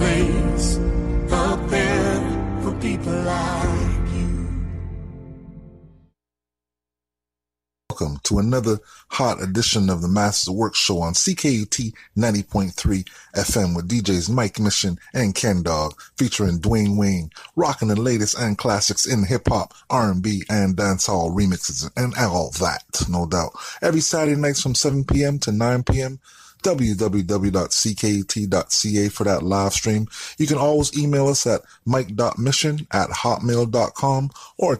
place out there for people like you. Welcome to another hot edition of the Masters of Work show on CKUT 90.3 FM with DJs Mike Mission and Ken Dog, featuring Dwayne Wayne, rocking the latest and classics in hip-hop, R&B, and dancehall remixes, and all that, no doubt. Every Saturday nights from 7 p.m. to 9 p.m., www.ckut.ca for that live stream. You can always email us at mike.mission@hotmail.com or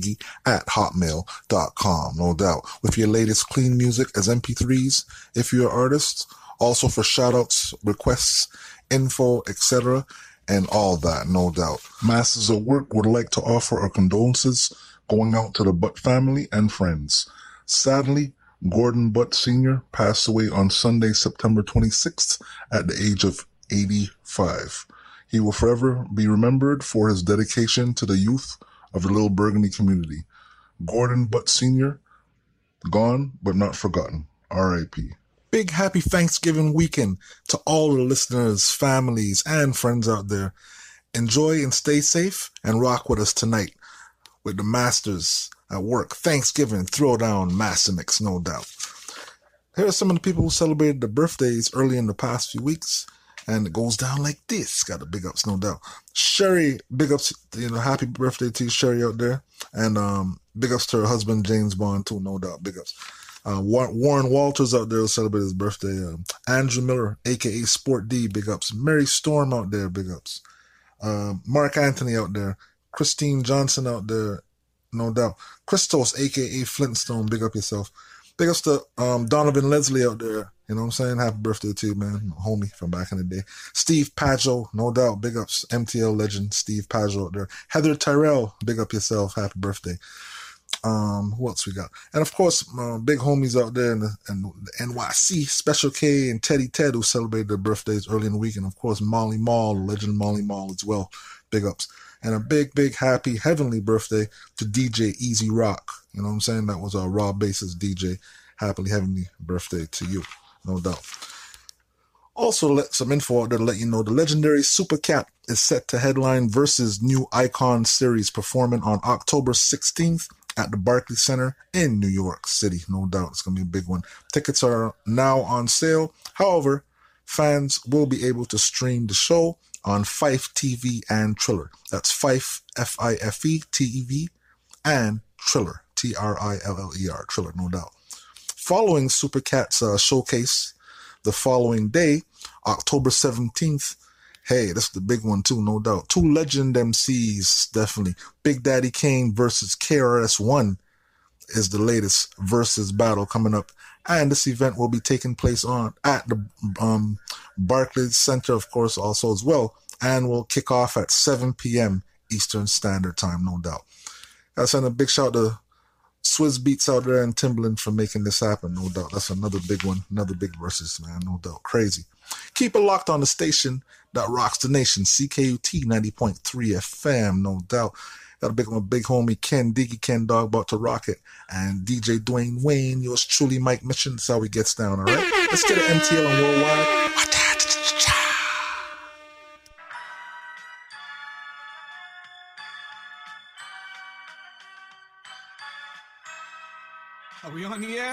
kendiggy@hotmail.com, no doubt, with your latest clean music as MP3s if you're an artist, also for shout-outs, requests, info, etc., and all that, no doubt. Masters of Work would like to offer our condolences going out to the Butt family and friends. Sadly, Gordon Butt Sr. passed away on Sunday, September 26th at the age of 85. He will forever be remembered for his dedication to the youth of the Little Burgundy community. Gordon Butt Sr., gone but not forgotten. R.I.P. Big happy Thanksgiving weekend to all the listeners, families, and friends out there. Enjoy and stay safe and rock with us tonight with the Masters at Work Thanksgiving Throwdown Master Mix, no doubt. Here are some of the people who celebrated their birthdays early in the past few weeks, and it goes down like this. Got the big ups, no doubt. Sherry, big ups, happy birthday to you, Sherry, out there. And big ups to her husband, James Bond, too, no doubt. Big ups. Warren Walters out there will celebrate his birthday. Andrew Miller, a.k.a. Sport D, big ups. Mary Storm out there, big ups. Mark Anthony out there. Christine Johnson out there, no doubt. Christos, a.k.a. Flintstone, big up yourself. Big ups to Donovan Leslie out there. You know what I'm saying? Happy birthday to you, man. Homie from back in the day. Steve Pageau, no doubt. Big ups. MTL legend Steve Pageau out there. Heather Tyrell, big up yourself. Happy birthday. Who else we got? And of course, big homies out there in the NYC, Special K and Teddy Ted, who celebrated their birthdays early in the week. And of course, Molly Mall, legend Molly Mall as well. Big ups. And a big, big, happy, heavenly birthday to DJ Easy Rock. You know what I'm saying? That was our Raw Basis DJ. Happily, heavenly birthday to you, no doubt. Also, let some info out there to let you know the legendary Super Cat is set to headline Versus New Icon series performing on October 16th at the Barclays Center in New York City. No doubt. It's going to be a big one. Tickets are now on sale. However, fans will be able to stream the show on Fife TV and Triller. That's Fife, F-I-F-E, T-E-V, and Triller, T-R-I-L-L-E-R, Triller, no doubt. Following Super Cat's showcase the following day, October 17th, hey, that's the big one too, no doubt. Two legend MCs, definitely. Big Daddy Kane versus KRS-One is the latest versus battle coming up. And this event will be taking place at the Barclays Center, of course, also as well. And will kick off at 7 p.m. Eastern Standard Time, no doubt. Gotta send a big shout to Swizz Beats out there and Timbaland for making this happen, no doubt. That's another big one, another big versus, man, no doubt. Crazy. Keep it locked on the station that rocks the nation, CKUT 90.3 FM, no doubt. Got my big homie Ken Diggy, Ken Dog, about to rock it. And DJ Dwayne Wayne, yours truly, Mike Mission. That's how he gets down, all right? Let's get an MTL on Worldwide. Are we on the air?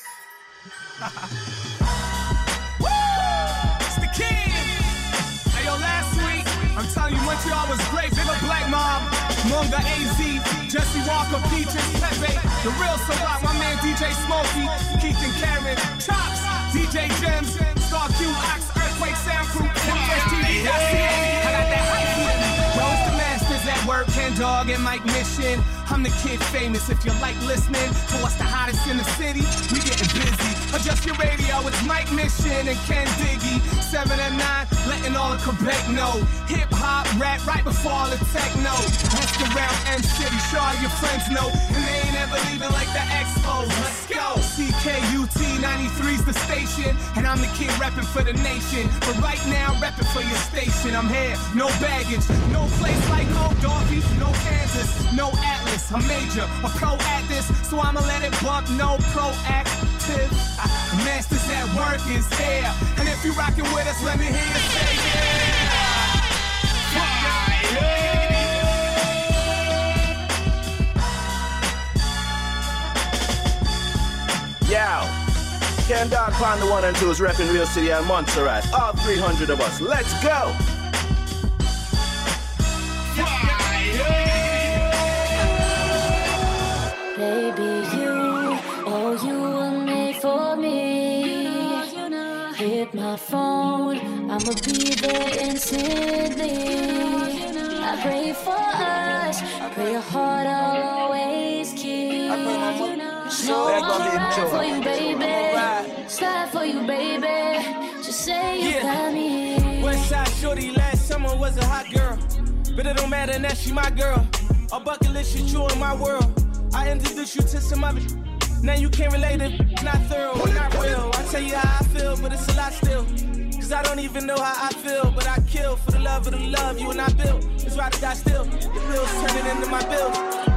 Last week, I'm telling you, Montreal was great. Big up Black Mob, Munga AZ, Jesse Walker, Peaches, Pepe, The Real Ciroc, my man DJ Smokey, Keith and Karen, Chops, DJ Gems, Star Q, Ox, Earthquake, Sound Crew, TV.ca. I got that hype with me. Rose the Masters at work, Ken Dog and Mike Mission. I'm the kid famous. If you like listening to what's the hottest in the city, we getting busy. Adjust your radio, it's Mike Mission and Ken Diggy. 7 and 9, letting all of Quebec know. Hip hop, rap, right before all the techno. Ask around M City, sure all your friends know. And they ain't ever leaving like the Expos. Let's go. CKUT 93's the station, and I'm the kid repping for the nation. But right now, repping for your station. I'm here, no baggage, no place like Old Dorothy, no Kansas, no Atlas. I'm major, a pro at this, so I'ma let it bump, no proactive. Masters at Work is here, and if you rockin' with us, let me hear you say yeah. Ken Dog Pound, the 1 and 2 is repping Real City and Montserrat. All 300 of us. Let's go! Baby, you were made for me. Hit my phone, I'ma be there instantly. I pray for us, pray your heart I'll always keep. So I'ma ride for you, baby. Slide for you, baby. Just say you got me. Westside Shorty last summer was a hot girl, but it don't matter now she my girl. A bucket list shit you in my world. I introduced you to some other. Now you can't relate it, not thorough, not real. I tell you how I feel, but it's a lot still. Cause I don't even know how I feel, but I kill for the love of the love you and I built. It's why I die still. The bills turning into my bills.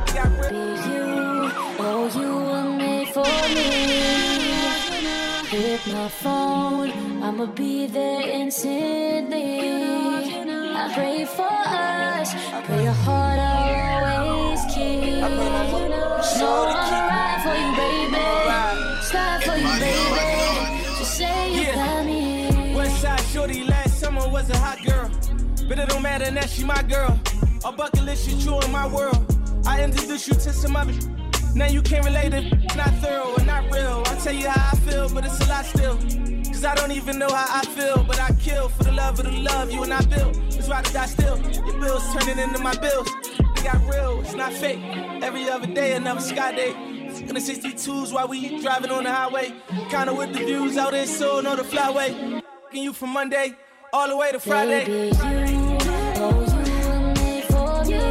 You were made for me. Hit my phone, I'ma be there instantly. I pray for us, pray your heart I'll always keep. So I'ma ride for you, baby. Slide for you, baby. Just say you got me. Westside Shorty last summer was a hot girl, but it don't matter now she my girl. A bucket list shit you in my world. I introduced you to some other. Now you can't relate it, not thorough and not real. I tell you how I feel, but it's a lot still. Cause I don't even know how I feel, but I kill for the love of the love you and I built. It's why I die still. Your bills turning into my bills. They got real, it's not fake. Every other day another sky day. In the 62s while we driving on the highway. Kinda with the views out there, so know the flyway. F***ing you from Monday all the way to Friday. Baby, you were made for me.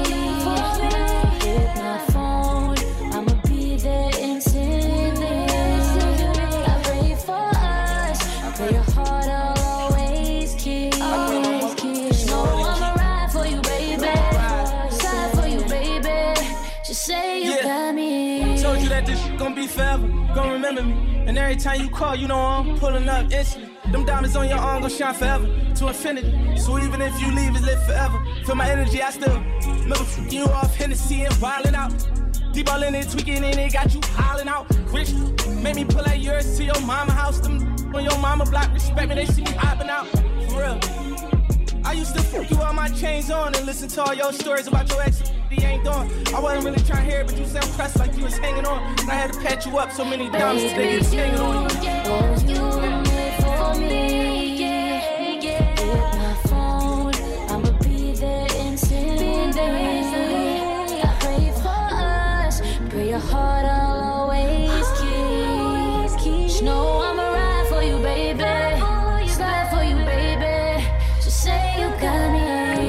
Hit my phone, I'ma be there instantly. I pray for us, pray your heart I'll always keep. So I'ma ride for you, baby. Slide for you, baby. Just say you got me. Told you that this shit gon' be forever, gon' remember me. And every time you call, you know I'm pulling up instantly. Them diamonds on your arm gon' shine forever, to infinity. So even if you leave, it's lit forever. Feel my energy, I still remember f***ing you off Hennessy and wildin' out. Deep all in it, tweaking in it, got you hollering out. Rich, made me pull out yours to your mama house. Them on your mama block, respect me, they see me hopping out. For real. I used to fuck you all my chains on and listen to all your stories about your ex. He ain't doing. I wasn't really trying to hear it, but you sound pressed like you was hanging on. And I had to pat you up so many diamonds today, it's hanging on you. You were made for me, Hit my phone, I'ma be there instantly. I pray for us, pray your heart I'll always keep. Know I'ma ride for you, baby. Slide for you, baby. Just say you got me.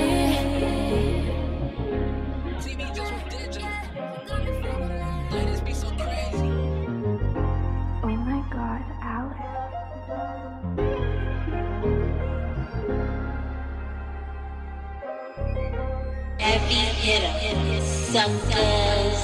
Oh my God, Alex. Heavy hitter, suckers.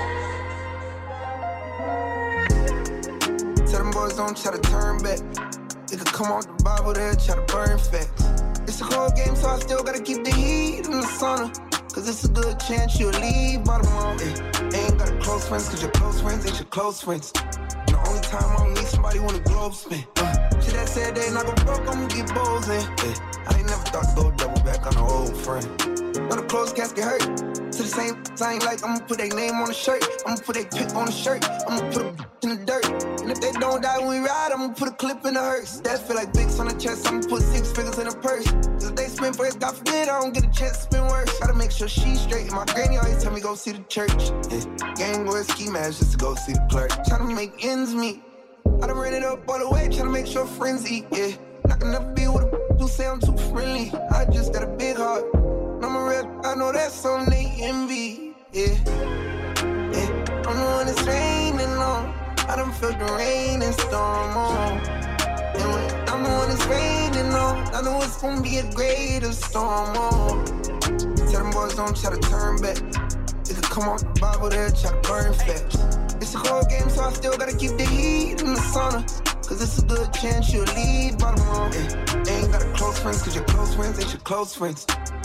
Tell them boys don't try to turn back. They could come out the Bible, they'll try to burn facts. It's a cold game, so I still gotta keep the heat in the sauna. Cause it's a good chance you'll leave bottom on. Ain't got close friends, cause your close friends ain't your close friends. And the only time I don't need somebody when the globe spin. Shit that said they not gon' broke, I'ma get bowls in. I ain't never thought to go double back on an old friend. Know the close cats get hurt. To the same, I ain't like I'ma put their name on the shirt. I'ma put their pic on the shirt. I'ma put a in the dirt. And if they don't die when we ride, I'ma put a clip in the hearse. That feel like bigs on the chest, I'ma put 6 figures in a purse. Cause if they spin first, God forbid, I don't get a chance to spin worse. Gotta make sure she's straight. And my granny always tell me go see the church. Gang wear ski mask just to go see the clerk. Tryna make ends meet. I done ran it up all the way, tryna make sure friends eat, Not gonna never be with a who say I'm too friendly. I just got a big heart. I'm a rep, I know that's something they envy, I'm the one that's raining on. I done felt the rain and storm on. And when I'm the one that's raining on, I know it's gonna be a greater storm on. Tell them boys don't try to turn back. They could come out the Bible, they'll try to burn facts. It's a cold game, so I still gotta keep the heat in the sauna. Cause it's a good chance you'll leave bottom on. Ain't got a close friends, cause your close friends ain't your close friends. The only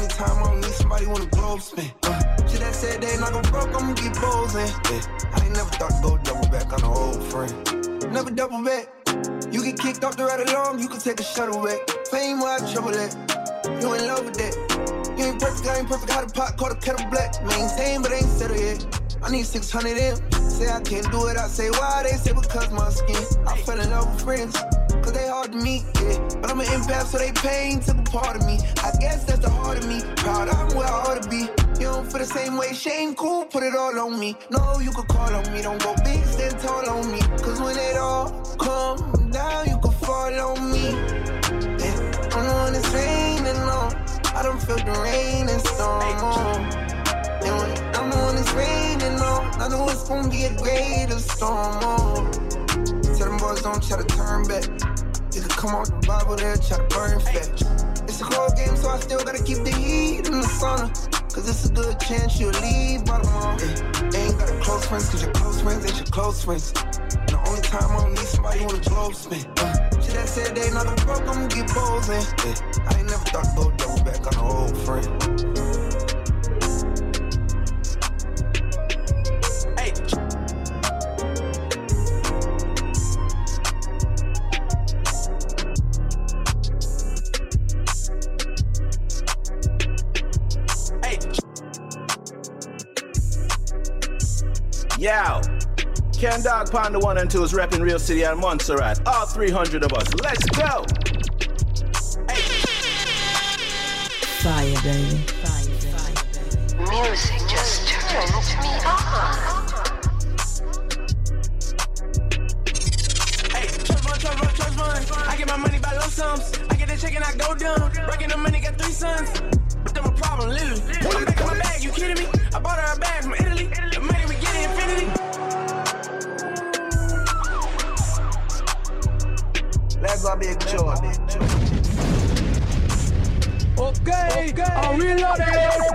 only time I don't need somebody when the globe spin. Shit that said they not gon' broke, I'ma get bowls in. I ain't never thought to go double back on an old friend. Never double back. You get kicked off the ride along, you can take a shuttle back. Fame where I trouble at. You in love with that. You ain't perfect, I ain't perfect. How the pot call the kettle black. Maintain, but ain't settled yet. I need 600 M. Say I can't do it, I say why? They say because my skin. I fell in love with friends, cause they hard to meet, yeah. But I'm an empath, so they pain took a part of me. I guess that's the heart of me. Proud I'm where I ought to be. You don't feel the same way, shame cool, put it all on me. No, you could call on me, don't go big, stand tall on me. Cause when it all come down, you could fall on me. Yeah, I'm the one that's raining on. I done felt the rain and storm. And when I'm the one that's raining on, I know it's gonna be a greater storm. Tell them boys don't try to turn back. You can come out the Bible, they'll try to burn fat. It's a cold game, so I still gotta keep the heat in the sauna. Cause it's a good chance you'll leave bottom on. Ain't got a close friends, cause your close friends ain't your close friends. And the only time I don't need somebody when the globe spin. Shit that said they not gon' broke, I'ma get bowls in. I ain't never thought to go double back on an old friend. Yo, Ken Dog Panda 1 and 2 is repping Real City and Montserrat. All 300 of us. Let's go! Hey. Fire, baby. Fire, baby. Music just turns me on. Hey, trust fund. I get my money by lump sums. I get the check and I go down. Racking the money, got 3 sons. But them a problem, literally. I'm back in my bag, you kidding me? I bought her a bag from Italy. The money we get infinity. Let's go, Big Joe. Okay, I'm reloading.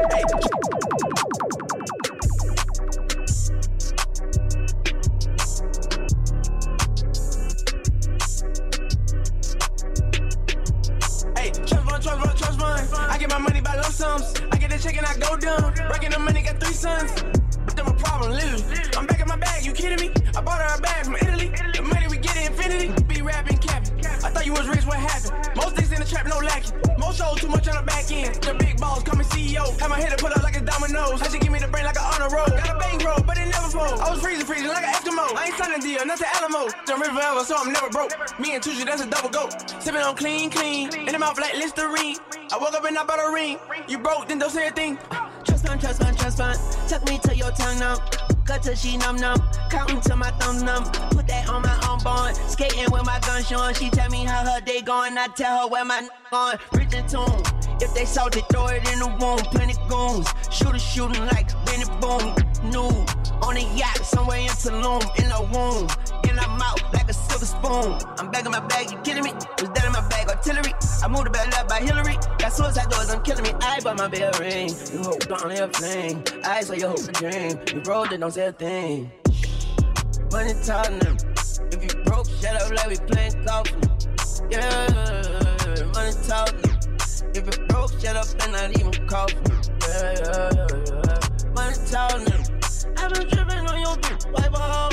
Hey, trust fund. I get my money by lump sums. I get the check and I go down. Racking the money, got 3 sons. But them a problem, literally. I'm back in my bag, you kidding me? I bought her a bag from Italy. The money we get infinity. Be rapping, capping. I thought you was rich, what happened? Most things in the trap, no lacking. Most shows too much on the back end. The big balls coming CEO. Have my head put up like a dominoes. I should give me the brain like an honor roll. Got a bang roll, but it never fold. I was freezing like an Eskimo. I ain't signing deal, nothing Alamo. Done river forever, so I'm never broke. Me and Tucci, that's a double goat. Sipping on clean. In the mouth like Listerine. I woke up and I bought a ring. You broke, then don't say a thing. Trust fund. Tuck me to your tongue numb. Cut till she numb. Counting till my thumb numb. Put that on my unborn. Skating with my gun showing. She tell me how her day going. I tell her where my going. Bridging tune. If they saw they throw it in the womb. Plenty goons. Shooting like Benny Boom. New. On a yacht somewhere in Tulum. In the womb. In her mouth like a silver spoon. I'm back in my bag, you kidding me? Was that in my bag, artillery? I moved the bag left by Hillary. Got suicide doors, I'm killing me. I bought my bell ring. You hope don't have a fling. I saw your hope a dream. You rolled it, don't say a thing. Money talking them. If you broke, shut up like we playing golf. Yeah, money talking. If you broke, shut up and not even cough. Yeah. Money talking them. I've been tripping on your bitch, wipe off.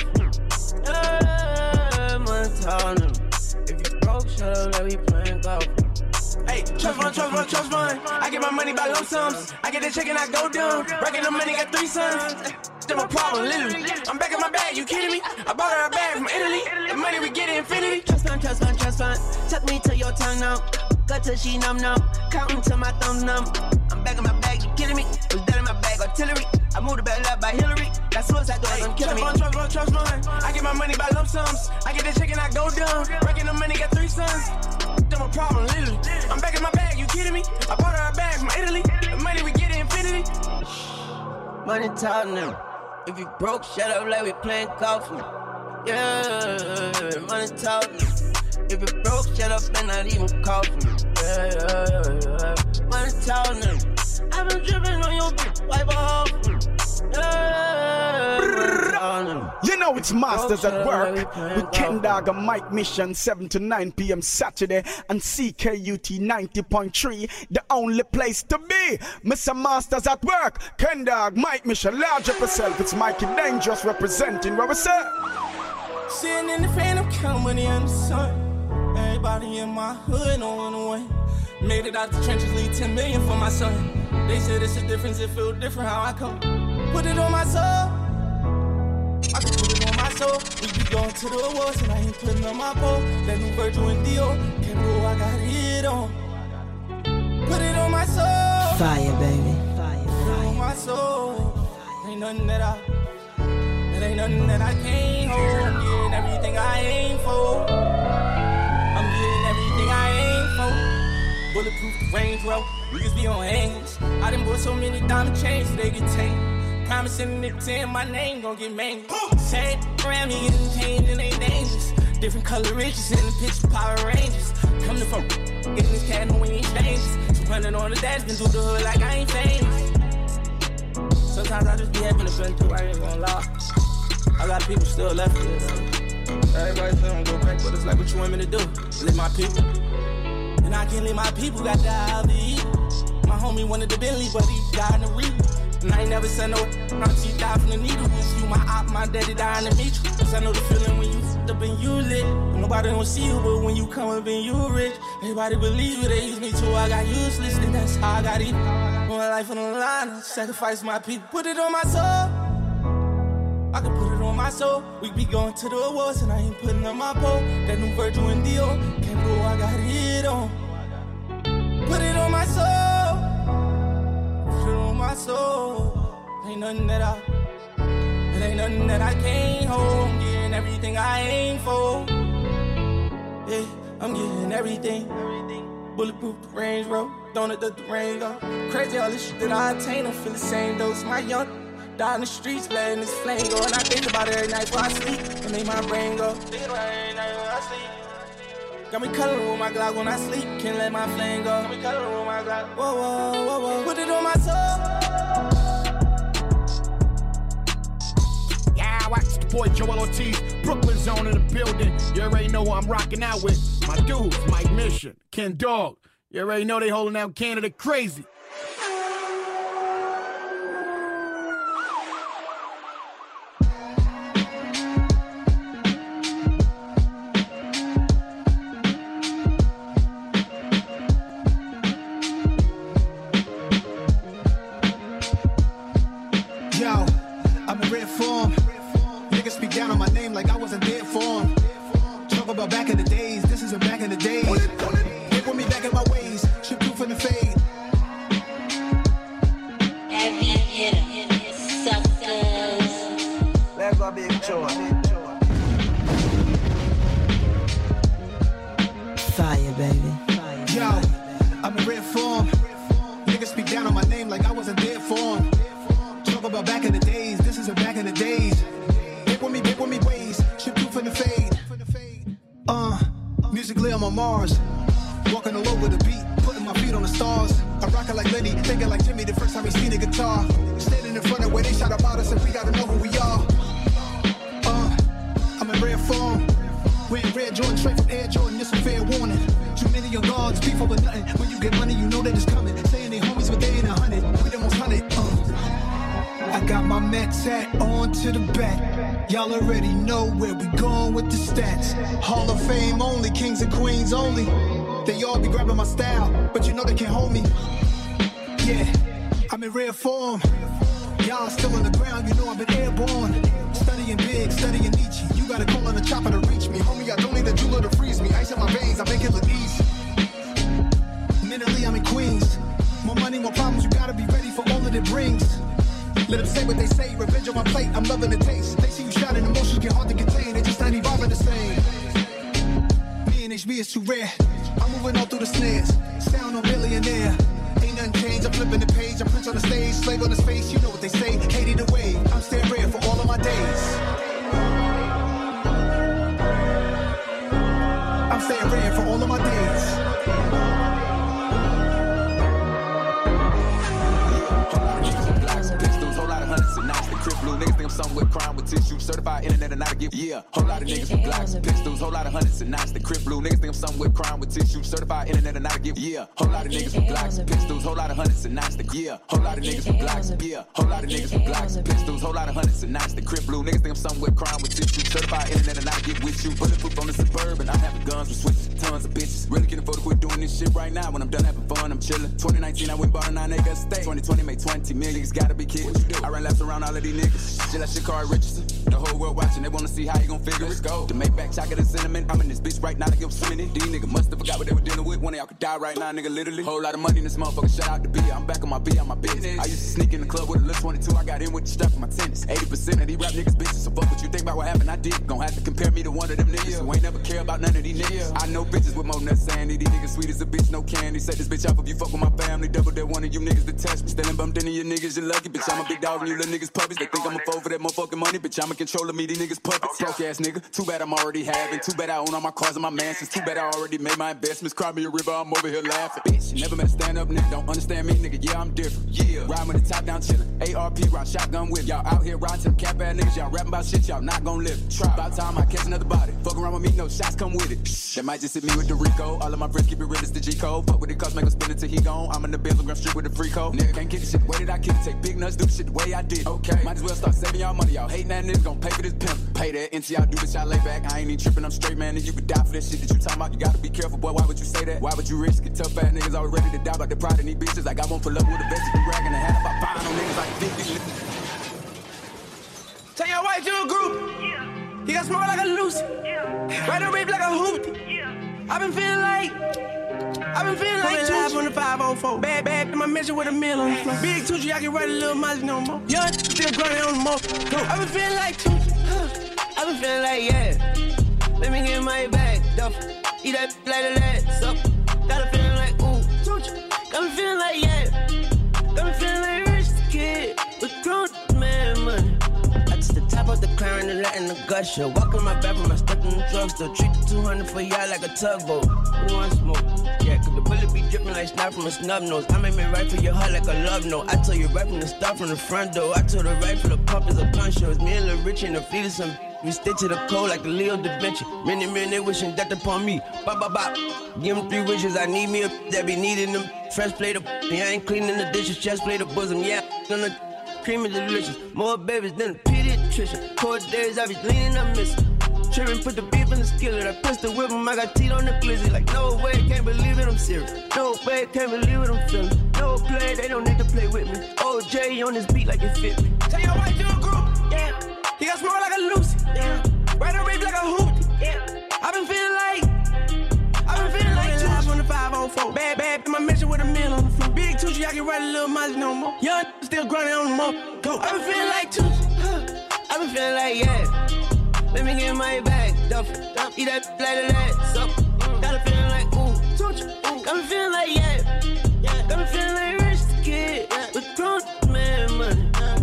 Yeah, money talking them. If you broke, shut up like we playing golf. Hey, trust fund. I get my money by lump sums. I get the check and I go down. Racking the money, got 3 sons. Them a problem, literally. I'm back in my bag, you kidding me? I bought her a bag from Italy. The money we get infinity. Trust fund. Tuck me to your tongue numb. Cut till she numb. Counting till my thumb numb. I'm back in my bag, you kidding me? Was that in my bag, artillery? I moved the bag left by Hillary. Got suicide doors, I'm killing me. Trust fund. I get my money by lump sums. I get the check and I go down. Racking the money, got 3 sons. Them a problem, literally. I'm back in my bag, you kidding me? I bought her a bag from Italy. The money we get infinity. Money talking them. If you broke, shut up like we playing golf. Yeah, money talking them. If you broke, shut up and not even cough. Yeah. Money talking them. I've been dripping on your bitch, wipe off. Yeah, money talking them. You know it's Masters at Work with Ken Dog and Mike Mission, 7 to 9 p.m. Saturday and CKUT 90.3, the only place to be. Mr. Masters at Work, Ken Dog, Mike Mission, large up yourself. It's Mikey Dangerous representing what we say. Sitting in the phantom, counting money in the sun. Everybody in my hood on the way. Made it out the trenches, leave 10 million for my son. They said it's a difference, it feel different how I come. Put it on my soul. I can put it on my soul. We be going to the awards and I ain't putting on my pole. That new Virgil and Dio, can't bro, I got it on. Put it on my soul. Fire, baby. Fire, put it on my soul. Ain't nothing that I can't hold. I'm getting everything I aim for. I'm getting everything I aim for. Bulletproof the Range Rover, niggas be on hands. I done bought so many diamond chains they get tamed. Promising it to my name gon' get mangled. Same around me getting changed and they dangerous. Different color riches in the picture Power Rangers. Come to fuck, getting this cat no we ain't strangers. 200 on the dash, been through the hood like I ain't famous. Sometimes I just be having to been through, I ain't gon' lie. I got people still left here. Everybody still don't go back, but it's like what you want me to do. Live my people. And I can't leave my people, got to out to eat. My homie wanted the Bentley, but he died in the reap. And I ain't never said no, she died from the needle. It's you, my op, my daddy died in the meet you. Cause I know the feeling when you f***ed up and you lit. Nobody don't see you, but when you come up and you rich, everybody believe it, they use me too, I got useless, and that's how I got it. Put my life on the line, I sacrifice my people, put it on my soul. I can put it on my soul. We be going to the awards and I ain't putting on my pole. That new Virgil and Dio, can't bro, I got it on. Put it on my soul. Put it on my soul. Ain't nothing that I can't hold. I'm getting everything I aim for. Yeah, I'm getting everything. Bulletproof the Range Rover, don't let the rain go. Crazy all this shit that I attain, I feel the same dose. My young down the streets, letting this flame go. And I think about it every night before I sleep. It make my brain go. Think about it every night when I sleep. Got me coloring with my Glock when I sleep. Can't let my flame go. Got me coloring with my Glock. Whoa, whoa, whoa, whoa. Put it on my soul. Yeah, watch the boy Joel Ortiz. Brooklyn Zone in the building. You already know who I'm rocking out with. My dudes, Mike Mission, Ken Dog. You already know they holding out Canada crazy. Like I wasn't there for him. Talk about back in the days, this isn't back in the days. Get with me back in my ways, shoot proof in the fade. Heavy hitter, suckers. Let's go, big joy. Fire, baby. Yo, I'm in red form. Niggas speak down on my name like I wasn't there for him. Talk about back in the days, this isn't back in the days. Get with me ways, shoot proof in the fade. Musically I'm on Mars. Walking all over the beat, putting my feet on the stars. I rock it like Lenny, thinking like Jimmy the first time he seen a guitar. Standing in front of where they shout about us and we gotta know who we are. I'm in rare form. Wearing red Jordan, straight from Air Jordan, this a fair warning. Too many of God's beef over nothing. When you get money, you know that it's coming. Saying they homies, but they ain't 100. We the most 100. I got my Mets hat on to the back. Y'all already know where we going with the stats. Hall of Fame only, kings and queens only. They all be grabbing my style, but you know they can't hold me. Yeah, I'm in rare form. Y'all still on the ground, you know I've been airborne. Studying big, studying Nietzsche. You gotta call on the chopper to reach me. Homie, I don't need a jeweler to freeze me. Ice in my veins, I make it look easy. Mentally, I'm in Queens. More money, more problems, you gotta be ready for all that it brings. Let them say what they say, revenge on my plate, I'm loving the taste. They see you shining, emotions get hard to contain, they just not evolving the same. Me and HB is too rare, I'm moving all through the snares. Sound on millionaire, ain't nothing changed, I'm flipping the page. I'm Prince on the stage, slave on his face, you know what they say. Hated away, I'm staying rare for all of my days. I'm staying rare for all of my days. Pistols, whole lot of hundreds and nights. The crib blue niggas think think I'm something with crime with tissue. Certified internet and not a gift. Yeah, whole lot of niggas with Glocks, pistols, whole lot of hundreds and knots. The crib blue niggas think I'm something with crime with tissue. Certified internet and not a gift. Yeah, whole lot of niggas with Glocks, pistols, whole lot of hundreds and knots. Yeah, whole lot of niggas with Glocks. Yeah, whole lot of niggas with Glocks, pistols, whole lot of hundreds and knots. The crib blue niggas think I'm something with crime with tissue. Certified internet and not a gift with you. Bulletproof on the Suburban. I'm having guns with switches, tons of bitches. Really can't afford to quit doing this shit right now. When I'm done having fun, I'm chilling. 2019, I went bought a 9-acre estate. 2020 made 20 million. Niggas gotta be kidding. What you do? I ran laps around all of these niggas. Shit like Sha'Carri Richardson. The whole world watching. They wanna see how you gon' figure it. Go. The Maybach chocolate and cinnamon. I'm in this bitch right now. Like I'm swimming it. These niggas must have forgot what they were dealing with. One of y'all could die right now, nigga. Literally. Whole lot of money in this motherfucker. Shout out to B. I'm back on my B. On my business. I used to sneak in the club with a little 22. I got in with the strap on my tennis. 80% of these rap niggas bitches. So fuck what you think about what happened. I did. Gon' have to compare me to one of them niggas who ain't never care about none of these niggas. I know bitches with more nuts sandy. These niggas sweet as a bitch, no candy. Set this bitch off if you fuck with my family. Double that one of you niggas detach me. Still bumped into your niggas, you lucky. Bitch, I'm a big dog and you little niggas puppies. They think I'm a foe for that motherfucking money. Bitch, I'm a controller, me, these niggas puppets. Broke ass nigga. Too bad I'm already having. Too bad I own all my cars and my mansions. Too bad I already made my investments. Cry me a river, I'm over here laughing. Bitch, you never met a stand up nigga. Don't understand me, nigga. Yeah, I'm different. Yeah, riding with the top down chillin'. ARP round shotgun with y'all out here riding to the cap ass niggas. Y'all rapping about shit, y'all not gon' live. Try about time I catch another body. Fuck around with me, no shots come with it. That might just hit me with the Rico. All of my friends keep it real as the G code. Fuck with it, cause make him spin it till he gone. I'm in the Benz, I'm strip with the free code. Nigga can't get the shit the way that I get it. Take big nuts, do the shit the way I did. Okay, might as well start saving y'all money. Y'all hating that nigga, gon' pay for this pimp. Pay that into y'all do this, y'all lay back. I ain't even tripping, I'm straight, man. And you could die for that shit that you talking about. You gotta be careful, boy. Why would you say that? Why would you risk it? Tough ass niggas always ready to die about the pride in these bitches. Like I won't pull up with a vest, rag in the hand if I find on niggas like 50. Tell your white Jew group. He got smart like a Lucy. Ride a rape like a hoopty. I've been feeling like Tucci on the 504. Bad in my mission with a meal on the floor. Big Tucci, I can write a little Mozzie no more. Young, still grinding on the mo. I've been feeling like Tucci. I've been feeling like, yeah. Let me get my bag, duffel. Eat that like the legs up. Got a feeling like, ooh, Tucci. Got me feeling like, yeah. Got me feeling like rich kid with grown man money. The top of the car and letting the gush show. Walking my bathroom, I stepped in the drugstore. Treat the 200 for y'all like a tugboat. Who wants smoke? Yeah, cause the bullet be dripping like snot from a snub nose. I made me right for your heart like a love note. I told you right from the start from the front door. I told her right for the pump is a gun show. It's me and Lil Richie and the feet of some. We stick to the code like the Leo da Vinci. Many men they wishing death upon me. Bop, bop, bop. Give them 3 wishes. I need me a that be needing them. Fresh plate of I ain't cleaning the dishes. Chest plate of bosom. Yeah, on the cream is delicious. More babies than a pediatrician. Cold days I be leaning, I miss it. Trippin', put the beef in the skillet. I pistol whip him, I got teeth on the glizzy. Like, no way, can't believe it, I'm serious. No way, can't believe it, I'm feeling. No play, they don't need to play with me. OJ on this beat like it fit me. Tell your white Jew group, yeah. He got smart like a Lucy, yeah. Ride a rape like a hoopty, yeah. I've been feeling like Tucci on the 504. Bad in my mission with a meal on the floor. Big Tucci, I can write a little Mozzie no more. Young, still grinding on the mo. Go. I've been feeling like Tucci. I've been feeling like, yeah. Let me get my bag, duffel. Eat that like the legs up. Got a feeling like, ooh, Tucci. Got me feeling like, yeah. Got me feeling like rich kid with grown man money.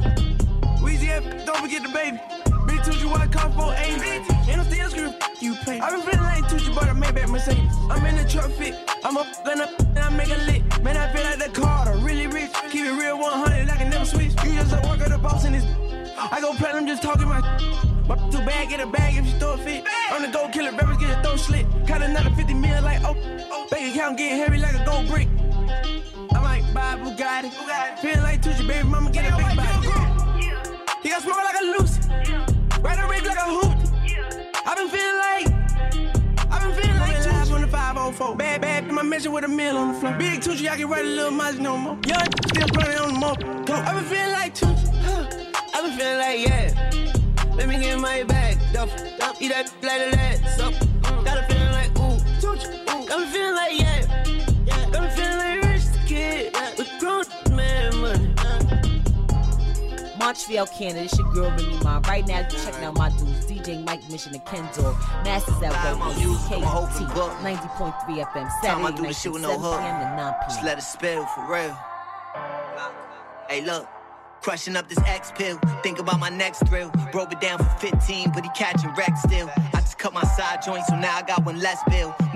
Weezy F, don't forget the baby. Big Tucci, what I come for, ain't it? And I'm still screaming, you pay. I've been feeling like Tucci, but I made back Mercedes. I'm in the truck fit, I'm up, gonna and I make a lit. Man, I feel like the Carter, really rich. Keep it real 100, I can never switch. You just a worker, the boss in this. I go platinum just talking my too bad, get a bag if she throw a fit. On the go kill it, rappers get a throat slit. Cut another 50 mil like, oh. Bank account getting heavy like a gold brick. I might buy a Bugatti. Feeling like Tucci, baby mama get a big body. He got smart like a Lucy. Ride a rape like a hoopty. I've been feeling like Tucci on the 504. Bad in my mission with a meal on the floor. Big Tucci, I can write a little Mozzie no more. Young, still grinding on the mo. I've been feeling like Tucci. I've been feeling like, yeah. Let me get my bag, duffel. Eat that like the legs up. Got a feeling like, ooh, Tucci. Got me feeling like, yeah. Got me feeling like rich kid with grown man money. Montreal, Canada, it's your girl Remy Ma. Right now, you're checking out my dudes, DJ Mike Mission and Ken Dog. Masters at work on CKUT 90.3 FM, Saturday night from 7 p.m. to 9 p.m. Just let it spill for real. Hey, look. Crushing up this X pill, think about my next thrill. Broke it down for 15, but he catching wreck still. I just cut my side joint, so now I got one less bill. Move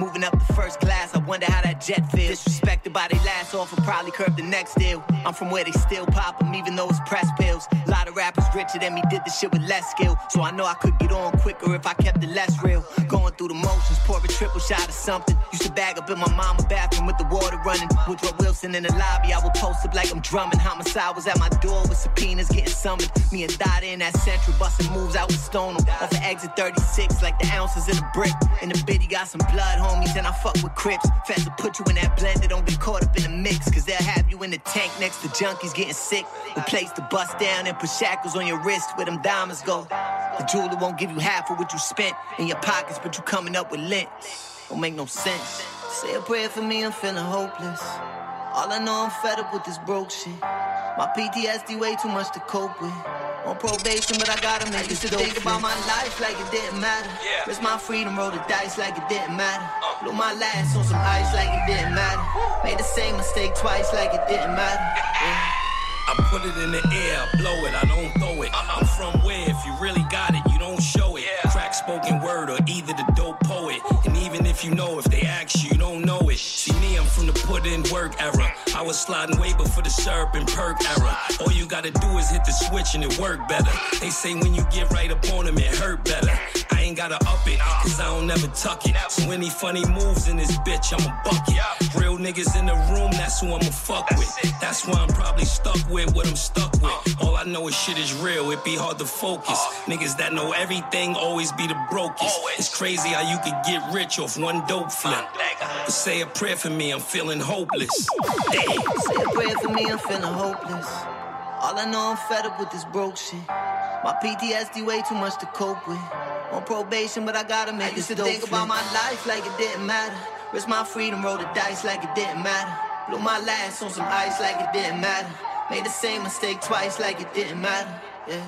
Moving up the first class, I wonder how that jet feels. Disrespected by they last offer, probably curb the next deal. I'm from where they still pop them, even though it's press pills. A lot of rappers richer than me did the shit with less skill. So I know I could get on quicker if I kept it less real. Going through the motions, pour a triple shot of something. Used to bag up in my mama's bathroom with the water running. Woodrow Wilson in the lobby, I would post up like I'm drumming. Homicide was at my door with subpoenas getting summoned. Me and Dada in that central, busting moves out with Stoneham. Off of exit 36, like the ounces in a brick. In the biddy got some blood, homies, and I fuck with Crips. Fast to put you in that blender, don't get caught up in the mix. Cause they'll have you in the tank next to junkies getting sick. A place to bust down and put shackles on your wrist where them diamonds go. The jeweler won't give you half of what you spent in your pockets, but you coming up with lint. Don't make no sense. Say a prayer for me, I'm feeling hopeless. All I know, I'm fed up with this broke shit. My PTSD way too much to cope with. On probation, but I gotta make it. Think about my life like it didn't matter. Risk my freedom, roll the dice like it didn't matter. Blew my last on some ice like it didn't matter. Made the same mistake twice like it didn't matter. Yeah. I put it in the air, blow it, I don't throw it. I'm from where if you really got it, you don't show it. Crack spoken word or either the dope poet. And even if you know, if they ask you, you don't know it. See me, I'm from the put in work era. I was sliding way before the syrup and perk era. All you gotta do is hit the switch and it work better. They say when you get right up on them, it hurt better. I ain't gotta up it, cause I don't never tuck it. So any funny moves in this bitch, I'm a bucket. Real niggas in the room, that's who I'ma fuck with. That's why I'm probably stuck with what I'm stuck with. All I know is shit is real, it be hard to focus. Niggas that know everything always be the brokest. It's crazy how you could get rich off one dope flip. But say a prayer for me, I'm feeling hopeless. Damn. Say a prayer for me, I'm feeling hopeless. All I know, I'm fed up with this broke shit. My PTSD way too much to cope with. On probation, but I gotta make this dope. I used to think about my life like it didn't matter. Risk my freedom, roll the dice like it didn't matter. Blew my last on some ice like it didn't matter. Made the same mistake twice like it didn't matter. Yeah.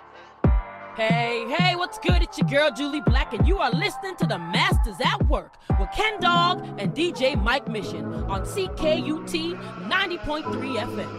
Hey, what's good? It's your girl Julie Black, and you are listening to the Masters at Work with Ken Dog and DJ Mike Mission on CKUT 90.3 FM.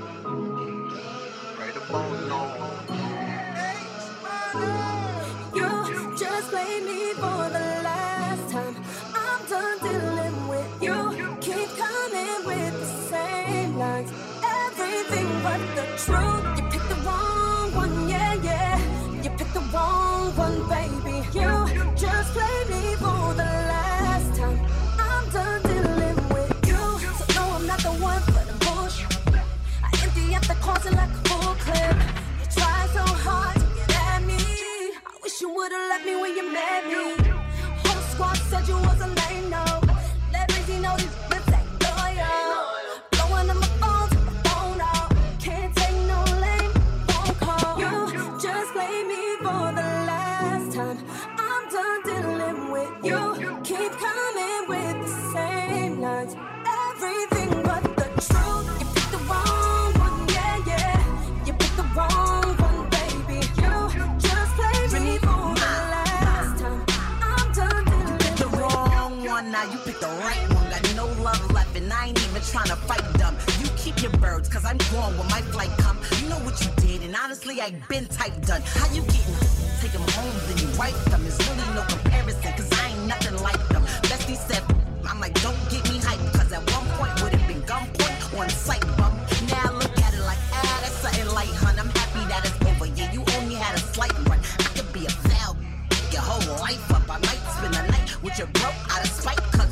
You just played me for the last time. I'm done dealing with you. Keep coming with the same lines. Everything but the truth. You picked the wrong one, yeah. You picked the wrong one, baby. You just played me for the last time. I'm done dealing with you. So no, I'm not the one for the bullshit. I empty up the closet like a full clip. You try so hard to get at me. I wish you would've left me when you met me. Whole squad said you was a lame, no. Let me know these lips ain't loyal. Blowing up my phone to my phone out. Can't take no lame phone call. You just played me for the last time. I'm done dealing with you. Keep coming with the same lines. Everything but the truth. You picked the wrong one, yeah. You picked the wrong one, baby. You just played me for the last time. I'm done dealing with the wrong one. Now you picked the right one. Got no love left, and I ain't even trying to fight them. You keep your birds, cause I'm gone when my flight come. You know what you did, and honestly, I been type done. How you getting? Take them home, then you wipe them. There's really no comparison, cause I ain't nothing like them. Bestie said, I'm like, don't get me hyped, cause at one point would have been gunpoint on sight bump. Now look at it like, that's something light, hun. I'm happy that it's over. Yeah, you only had a slight run. I could be a foul, your whole life up. I might spend the night with your bro out of spite, cause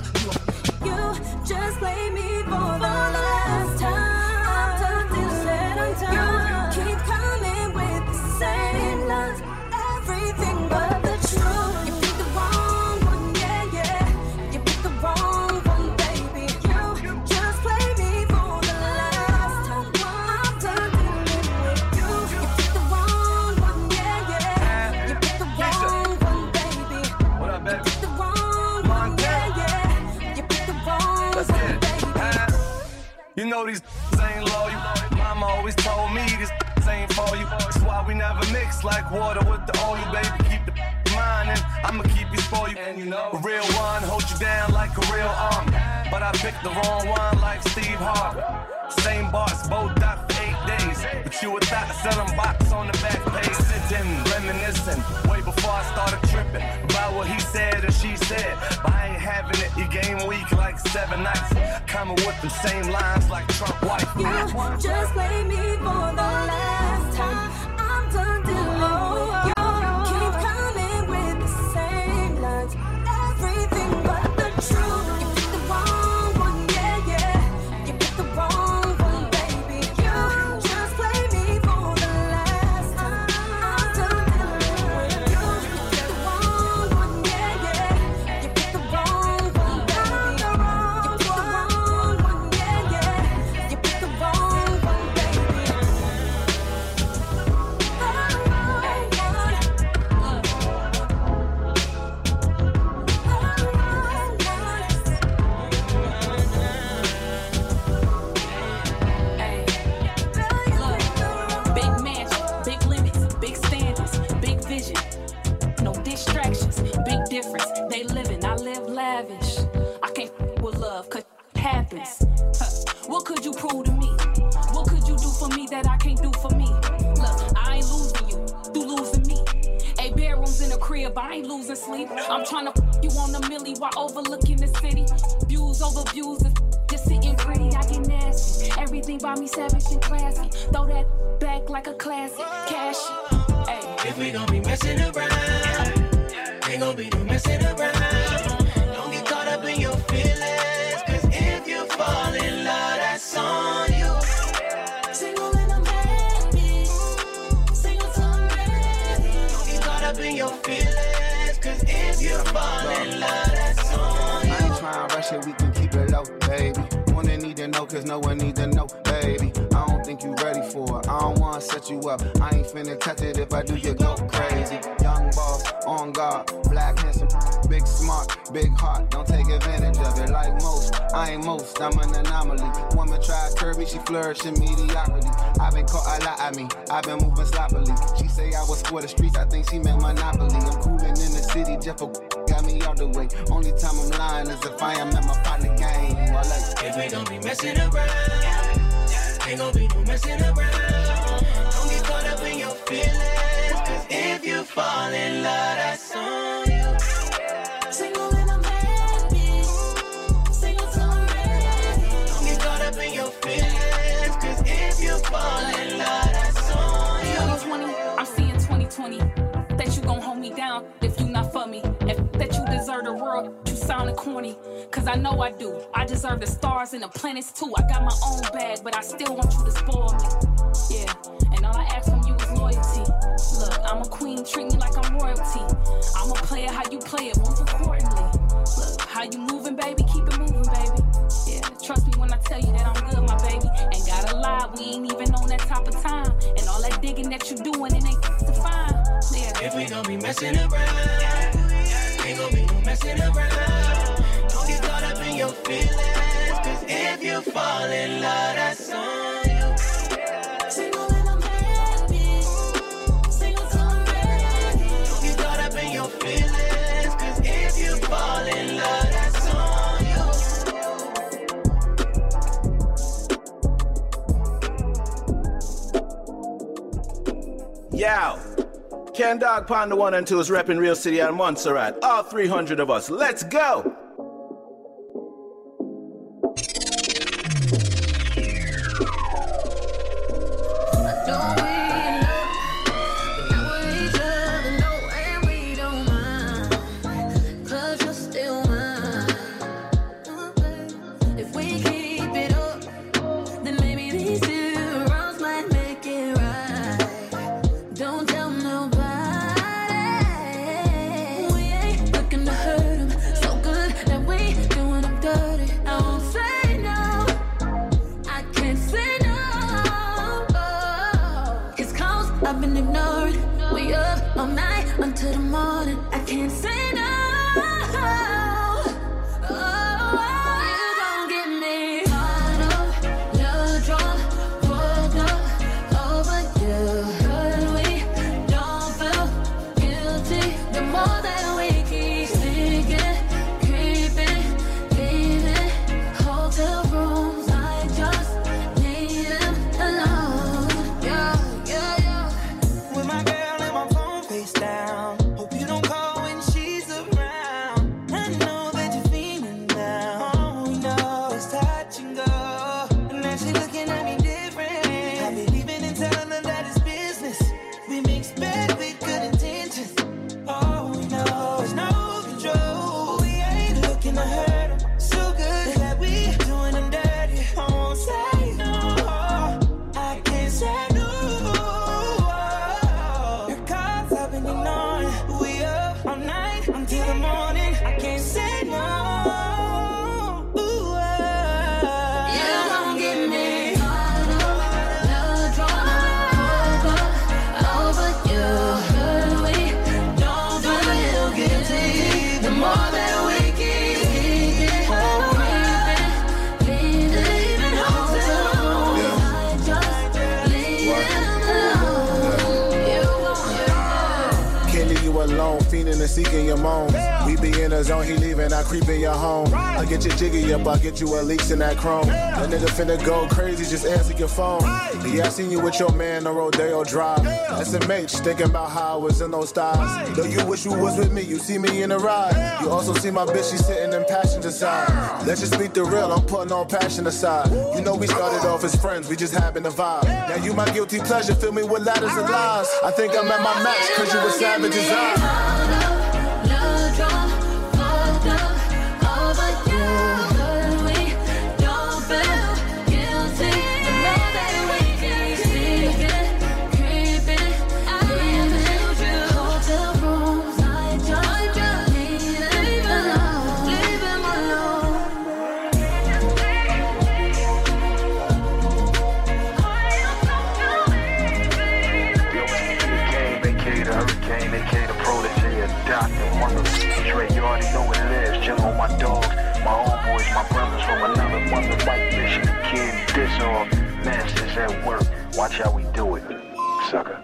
you just played me for the last time. I'm done dealing. You keep coming with the same lines. Everything but the truth. You picked the wrong one, yeah. You picked the wrong one, baby. You just played me for the last time. I'm done dealing with you. You picked the wrong one, yeah. You picked the wrong one, baby. What up, baby? You picked the wrong one, yeah. You picked the wrong one, baby. You know these ain't loyal. Mama always told me this ain't for you. That's why we never mix like water with the oil, baby. Keep the mine and I'ma keep you spoiled. And you know, a real one hold you down like a real arm. But I picked the wrong one like Steve Harvey. Same boss, both doc for 8 days. But you would thought selling box on the back page. Sitting, reminiscing, way before I started tripping about what he said or she said. But I ain't having it You game week like 7 nights. Coming with the same lines like Trump wife. You just play me for the last time. I'm done dealing with you. Keep coming with the same lines. Everything but the truth. You picked the wrong one, yeah, yeah. You picked the wrong one, baby. You just play me for the last time. I'm done dealing with you. You picked the wrong one, yeah, yeah. You picked the wrong one, baby. You picked the wrong one, yeah, yeah. You picked the wrong one, baby. Big mansion, big limits, big standards, big vision. No distractions, big difference. They living, I live lavish. I can't with love, cause it happens. What could you prove to me? What could you do for me that I can't do for me? Look, I ain't losing you, you losing me. 8 bedrooms in a crib, I ain't losing sleep. I'm trying to you on the milli while overlooking the city. Views over views, just sitting pretty, I get nasty. Everything by me savage and classy. Throw that back like a classic, cash. Hey. If we gon' be messing around, ain't gon' be no messing around. Don't get caught up in your feelings, cause if you fall in love, that's on you. Single and I'm happy. Single till I'm ready. Don't get caught up in your feelings, cause if you fall in love, that's on you. I ain't trying to rush it, we can keep it low, baby. Wanna need to know, cause no one need to know, baby. I don't think you ready for it, I don't wanna set you up. I ain't finna touch it, if I do, you go crazy. Young boss, on guard, black handsome, big smart, big heart. Don't take advantage of it like most. I ain't most, I'm an anomaly. Woman try Kirby, she flourish in mediocrity. I've been caught a lot at me, I've been moving sloppily. She say I was for the streets, I think she meant Monopoly. I'm cruising in the city, Jeff got me all the way. Only time I'm lying is if I am at my partner game. If we gon' be messing around, ain't gon' be no messing around. Don't get caught up in your feelings, cause if you fall in love, that's on you. Single and I'm happy. Single till I'm ready. Don't get caught up in your feelings, cause if you fall in love, that's on you. 2020, I'm seeing 2020. That you gon' hold me down if you not for me. If that you deserve the world, you soundin' corny. Cause I know I do. I deserve the stars and the planets too. I got my own bag, but I still want you to spoil me. Yeah, and all I ask from you is loyalty. Look, I'm a queen, treat me like I'm royalty. I'm a player, how you play it, move accordingly. Look, how you moving, baby, keep it moving, baby. Yeah, trust me when I tell you that I'm good, my baby. Ain't gotta lie, we ain't even on that type of time. And all that digging that you doing, it ain't to find. Yeah. If we gon' be messing around, ain't gon' be no messing around. Don't get caught up in your feelings, cause if you fall in love, that's on you. Single and I'm happy. Single till I'm ready. Don't get caught up in your feelings, cause if you fall in love, that's on you. Yow! Ken Dog Panda 1 and 2 is repping Real City and Montserrat. All 300 of us. Let's go! Until the morning, I can't say no. You don't get me caught up, you're drunk, pulled up over you. But we don't feel guilty. The more that we keep sneaking, creeping, leaving hotel rooms, I just need them alone. Yeah, yeah, yeah. With my girl and my phone face down. Hope you don't call when she more than we can get. Leaving hotel rooms, I just leave them alone. Can't leave you alone, fiending and seeking your moans. We be in the zone, he leaving, I creep in your home. I get your jiggy up, I get you a leaks in that chrome. That nigga finna go crazy, just answer your phone. Yeah, I seen you with your man on Rodeo Drive. SMH, thinking about how I was in those styles. Though you wish you was with me, you see me in the ride. You also see my bitch, she sitting in passenger side. Let's just speak the real, I'm putting all passion aside. You know we started off as friends, we just happened to vibe. Now you my guilty pleasure, fill me with ladders and lies. I think I'm at my max, cause you were savage as I. Masters at work, watch how we do it, sucker.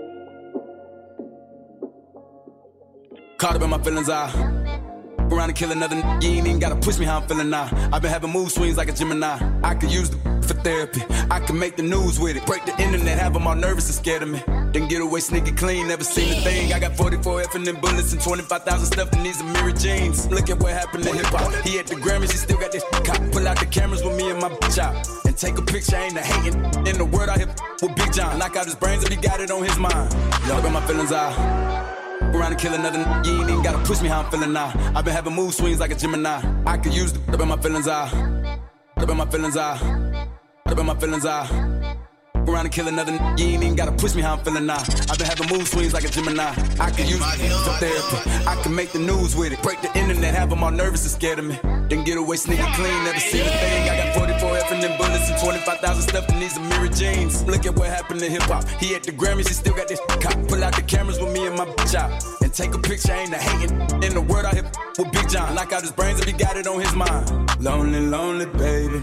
Caught up in my feelings, around to kill another n***, you ain't even gotta push me how I'm feeling now. I've been having mood swings like a Gemini. I could use the for therapy, I can make the news with it. Break the internet, have them all nervous and scared of me. Then get away sneaky clean, never seen a thing. I got 44 F and them bullets and 25,000 stuff in these mirror jeans. Look at what happened to hip-hop. He at the Grammys, he still got this cop. Pull out the cameras with me and my bitch out. And take a picture, ain't a hating in the world out here with Big John. Knock out his brains if he got it on his mind. Y'all got my feelings out. Around to kill another n***, you ain't even gotta push me how I'm feeling now. I've been having mood swings like a Gemini. I could use the up in my feelings out. Up in my feelings out. Up in my feelings out. Around to kill another n***, you ain't even gotta push me how I'm feeling now. I've been having mood swings like a Gemini. I can use it for therapy, I can make the news with it. Break the internet, have them all nervous and scared of me. Then get away sneaky clean, never seen a thing. I got 44 F and them bullets and 25,000 stuff in these mirror jeans. Look at what happened to hip-hop. He at the Grammys, he still got this cop. Pull out the cameras with me and my bitch out. And take a picture, ain't a hating in the world out here with Big John. Knock out his brains if he got it on his mind. Lonely, lonely baby.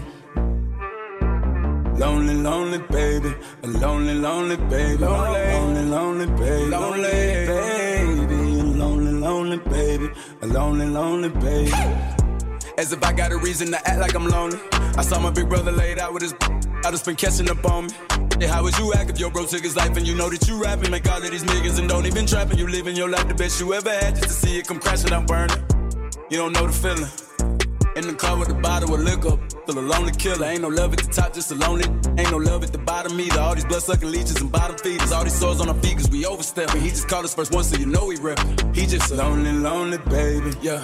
Lonely, lonely baby, a lonely, lonely baby, lonely, lonely baby, lonely baby, lonely, lonely baby, a lonely, lonely baby. As if I got a reason to act like I'm lonely. I saw my big brother laid out with his I just been catching up on me. Yeah, how would you act if your bro took his life and you know that you rapping? Make all of these niggas and don't even trapping. You living your life the best you ever had just to see it come crashing down burning. You don't know the feeling. In the car with a bottle of liquor, feel a lonely killer. Ain't no love at the top, just a lonely. Ain't no love at the bottom either. All these blood-sucking leeches and bottom feeders. All these sores on our feet cause we overstepping. He just called us first one so you know he reppin'. He just a lonely, lonely baby. Yeah,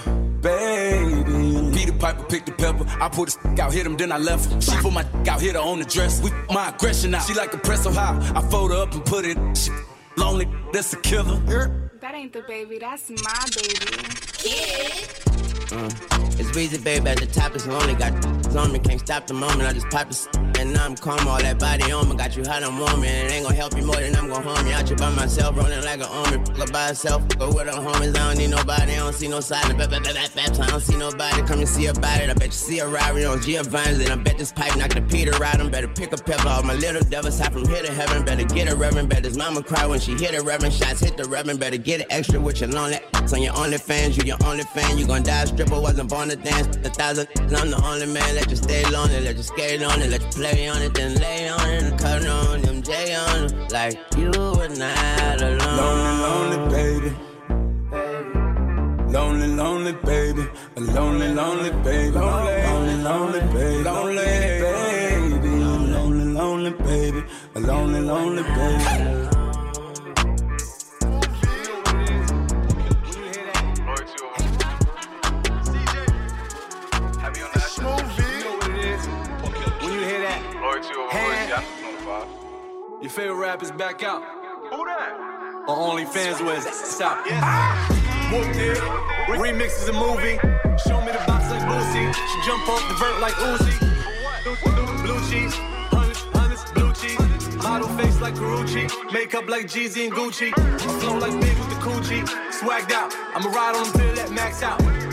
baby. Peter Piper picked the pepper. I put a stick out, hit him, then I left her. She put my dick out, hit her on the dress. We my aggression out. She like a press so high. I fold her up and put it. She lonely, that's a killer. That ain't the baby, that's my baby. Kid. It's easy, baby, at the top it's lonely. Got on me, can't stop the moment. I just pop this and now I'm calm. All that body on me, got you hot, I'm warm. And it ain't gonna help you more than I'm gonna harm you. Out here by myself, rolling like an army. Look by herself, go with her homies. I don't need nobody, I don't see no side. I don't see nobody, come and see about it. I bet you see a Rari on Giovanni's. And I bet this pipe knock the Peter out. Better pick a pepper. All my little devils high from here to heaven. Better get a reverend. Bet his mama cry when she hit a reverend. Shots hit the reverend. Better get it extra with your lonely. On your only fans, you your only fan. You gon' die a stripper, wasn't born to dance. 1,000, I'm the only man. Let you stay lonely, let you skate on it, let you play on it, then lay on it and cut on them J on it. Like you were not alone. Lonely, lonely baby. Lonely, lonely baby. A lonely, lonely baby. Lonely, lonely baby. Lonely baby. Lonely, lonely baby. A lonely, lonely baby. Your favorite rapper's back out. Who that? On OnlyFans with stop. Yeah. Whooped it. Remix is a movie. Show me the box like Boosie. She jump off the vert like Uzi. Blue cheese. Hundreds, blue cheese. Model face like Karuchi. Makeup like Jeezy and Gucci. Flow like Big with the Coochie. Swagged out. I'ma ride on them till that max out.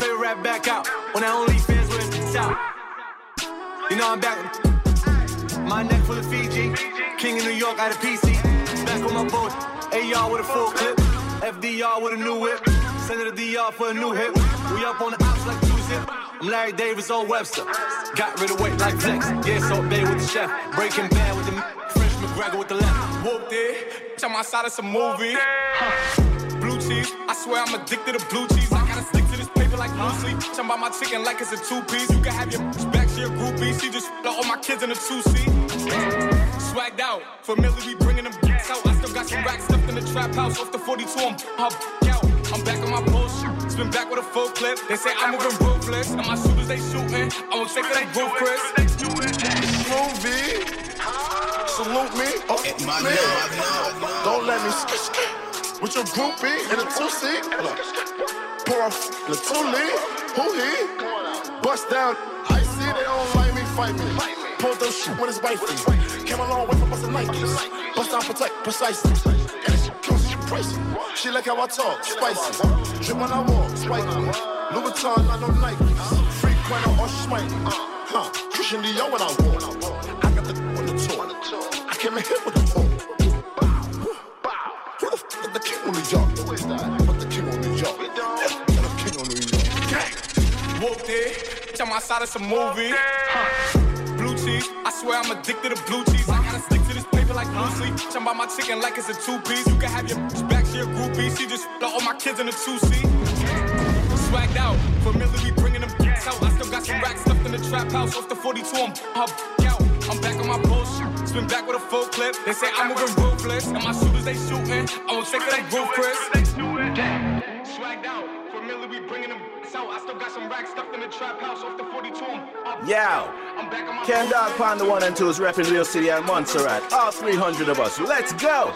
favorite rap back out. On that OnlyFans with it out. You know I'm back. My neck full of Fiji. King in New York out of PC. Back on my boat. AR with a full clip. FDR with a new whip. Send it to DR for a new hit. We up on the ops like 2-zip. I'm Larry Davis or Webster. Got rid of weight like Flex. Yeah, Salt Bay with the chef. Breaking Bad with the French McGregor with the left. Whooped it. I'm outside of some movie. Blue cheese. I swear I'm addicted to blue cheese. I gotta stick to this paper like loosely. Talking about my chicken like it's a 2-piece. You can have your back to your groupie. She just all my kids in a 2-seat. Swagged out. Familiar, we bringing them out. I still got some racks stuffed in the trap house. Off the 42, I'm out. I'm back on my bullshit. Spin back with a full clip. They say I'm moving ruthless. And my shooters, they shooting. I won't take it, they roof, Chris. Movie. Salute me. Oh, man. Don't let me with your groupie in a 2-seat. Pour off the 2-lead. Who he? Bust down. I see they don't like me, fight me. Pull those shit when it's wifey. Came a long way from bustin' Nikes. Bust down, protect, precisely. And it's pricey. She like how I talk, spicy. Drip when I walk, spiky. Louis Vuitton, I know Nikes. Free Quino or Schmitey. Christian Dior when I walk. I got the on the tour. I came in here with the phone. Who the f*** is the king on New York? Who is that? But the king on New York. The king on New York. Whooped it. I'm outside of some movie. Blue cheese. I swear I'm addicted to blue cheese. I gotta stick to this paper like loosely. Talking about my chicken like it's a 2-piece. You can have your back to your groupie. She just all my kids in a 2-seat. Swagged out. Familiar, we bringing them out. I still got some racks stuffed in the trap house. Off the 42, I'm out. I'm back on my bullshit. Spin back with a full clip. They say I'm moving ruthless. And my shooters, they shooting. I won't take it, they roof, Chris. Swagged out. Familiar, we bringing them out. I still got some racks stuffed in the trap house. Off the 42, Yo, Ken Dog Pound the 1 and 2 is repping Real City and Montserrat. All 300 of us. Let's go.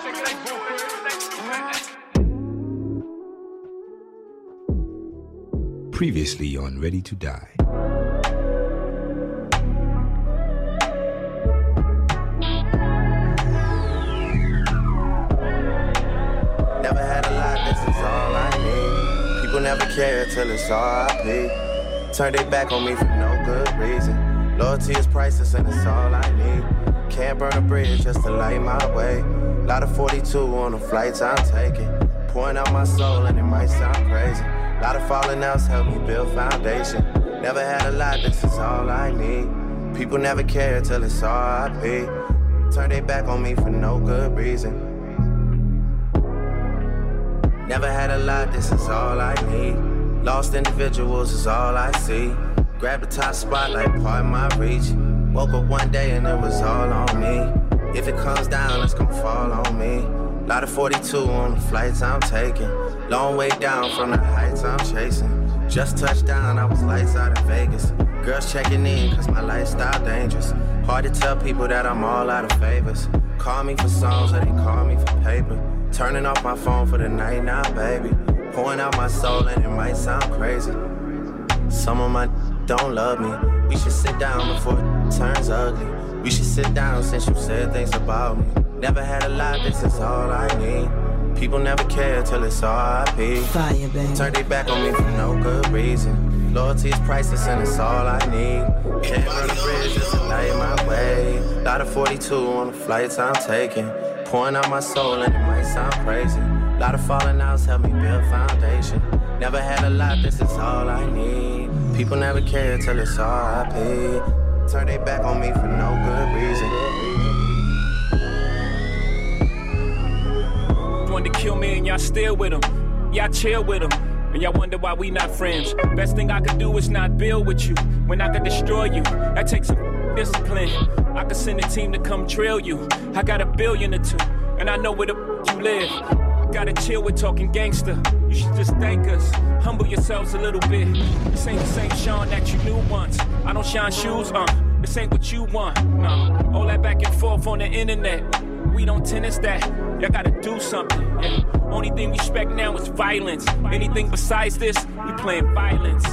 Previously on Ready to Die. Never had a lot, this is all I need. People never care till it's R.I.P. Turn their back on me for no good reason. Loyalty is priceless and it's all I need. Can't burn a bridge just to light my way. Lot of 42 on the flights I'm taking. Pouring out my soul and it might sound crazy. Lot of falling outs help me build foundation. Never had a lot, this is all I need. People never care till it's R.I.P. Turn their back on me for no good reason. Never had a lot, this is all I need. Lost individuals is all I see. Grab the top spotlight, part my reach. Woke up one day and it was all on me. If it comes down, it's gonna fall on me. Lot of 42 on the flights I'm taking. Long way down from the heights I'm chasing. Just touched down, I was lights out in Vegas. Girls checking in cause my lifestyle dangerous. Hard to tell people that I'm all out of favors. Call me for songs or they call me for paper. Turning off my phone for the night now, baby. Pouring out my soul and it might sound crazy. Some of my don't love me. We should sit down before it turns ugly. We should sit down since you said things about me. Never had a lot, this is all I need. People never care till it's R.I.P. Fire, baby. Turn their back on me for no good reason. Loyalty is priceless and it's all I need. Can't run the bridge just to light my way. Lot of 42 on the flights I'm taking. Pouring out my soul and it might sound crazy. Lot of falling outs help me build foundation. Never had a lot, this is all I need. People never care till it's R.I.P. Turn their back on me for no good reason. Wanted to kill me and y'all still with him. Y'all chill with him. And y'all wonder why we not friends. Best thing I could do is not build with you. When I could destroy you, that takes some discipline. I could send a team to come drill you. I got $1 billion or 2, and I know where the you live. Gotta chill with talking gangster. You should just thank us. Humble yourselves a little bit. This ain't the same Sean that you knew once. I don't shine shoes, This ain't what you want, no. All that back and forth on the internet. We don't tennis that. Y'all gotta do something. Yeah. Only thing we expect now is violence. Anything besides this, we playing violence.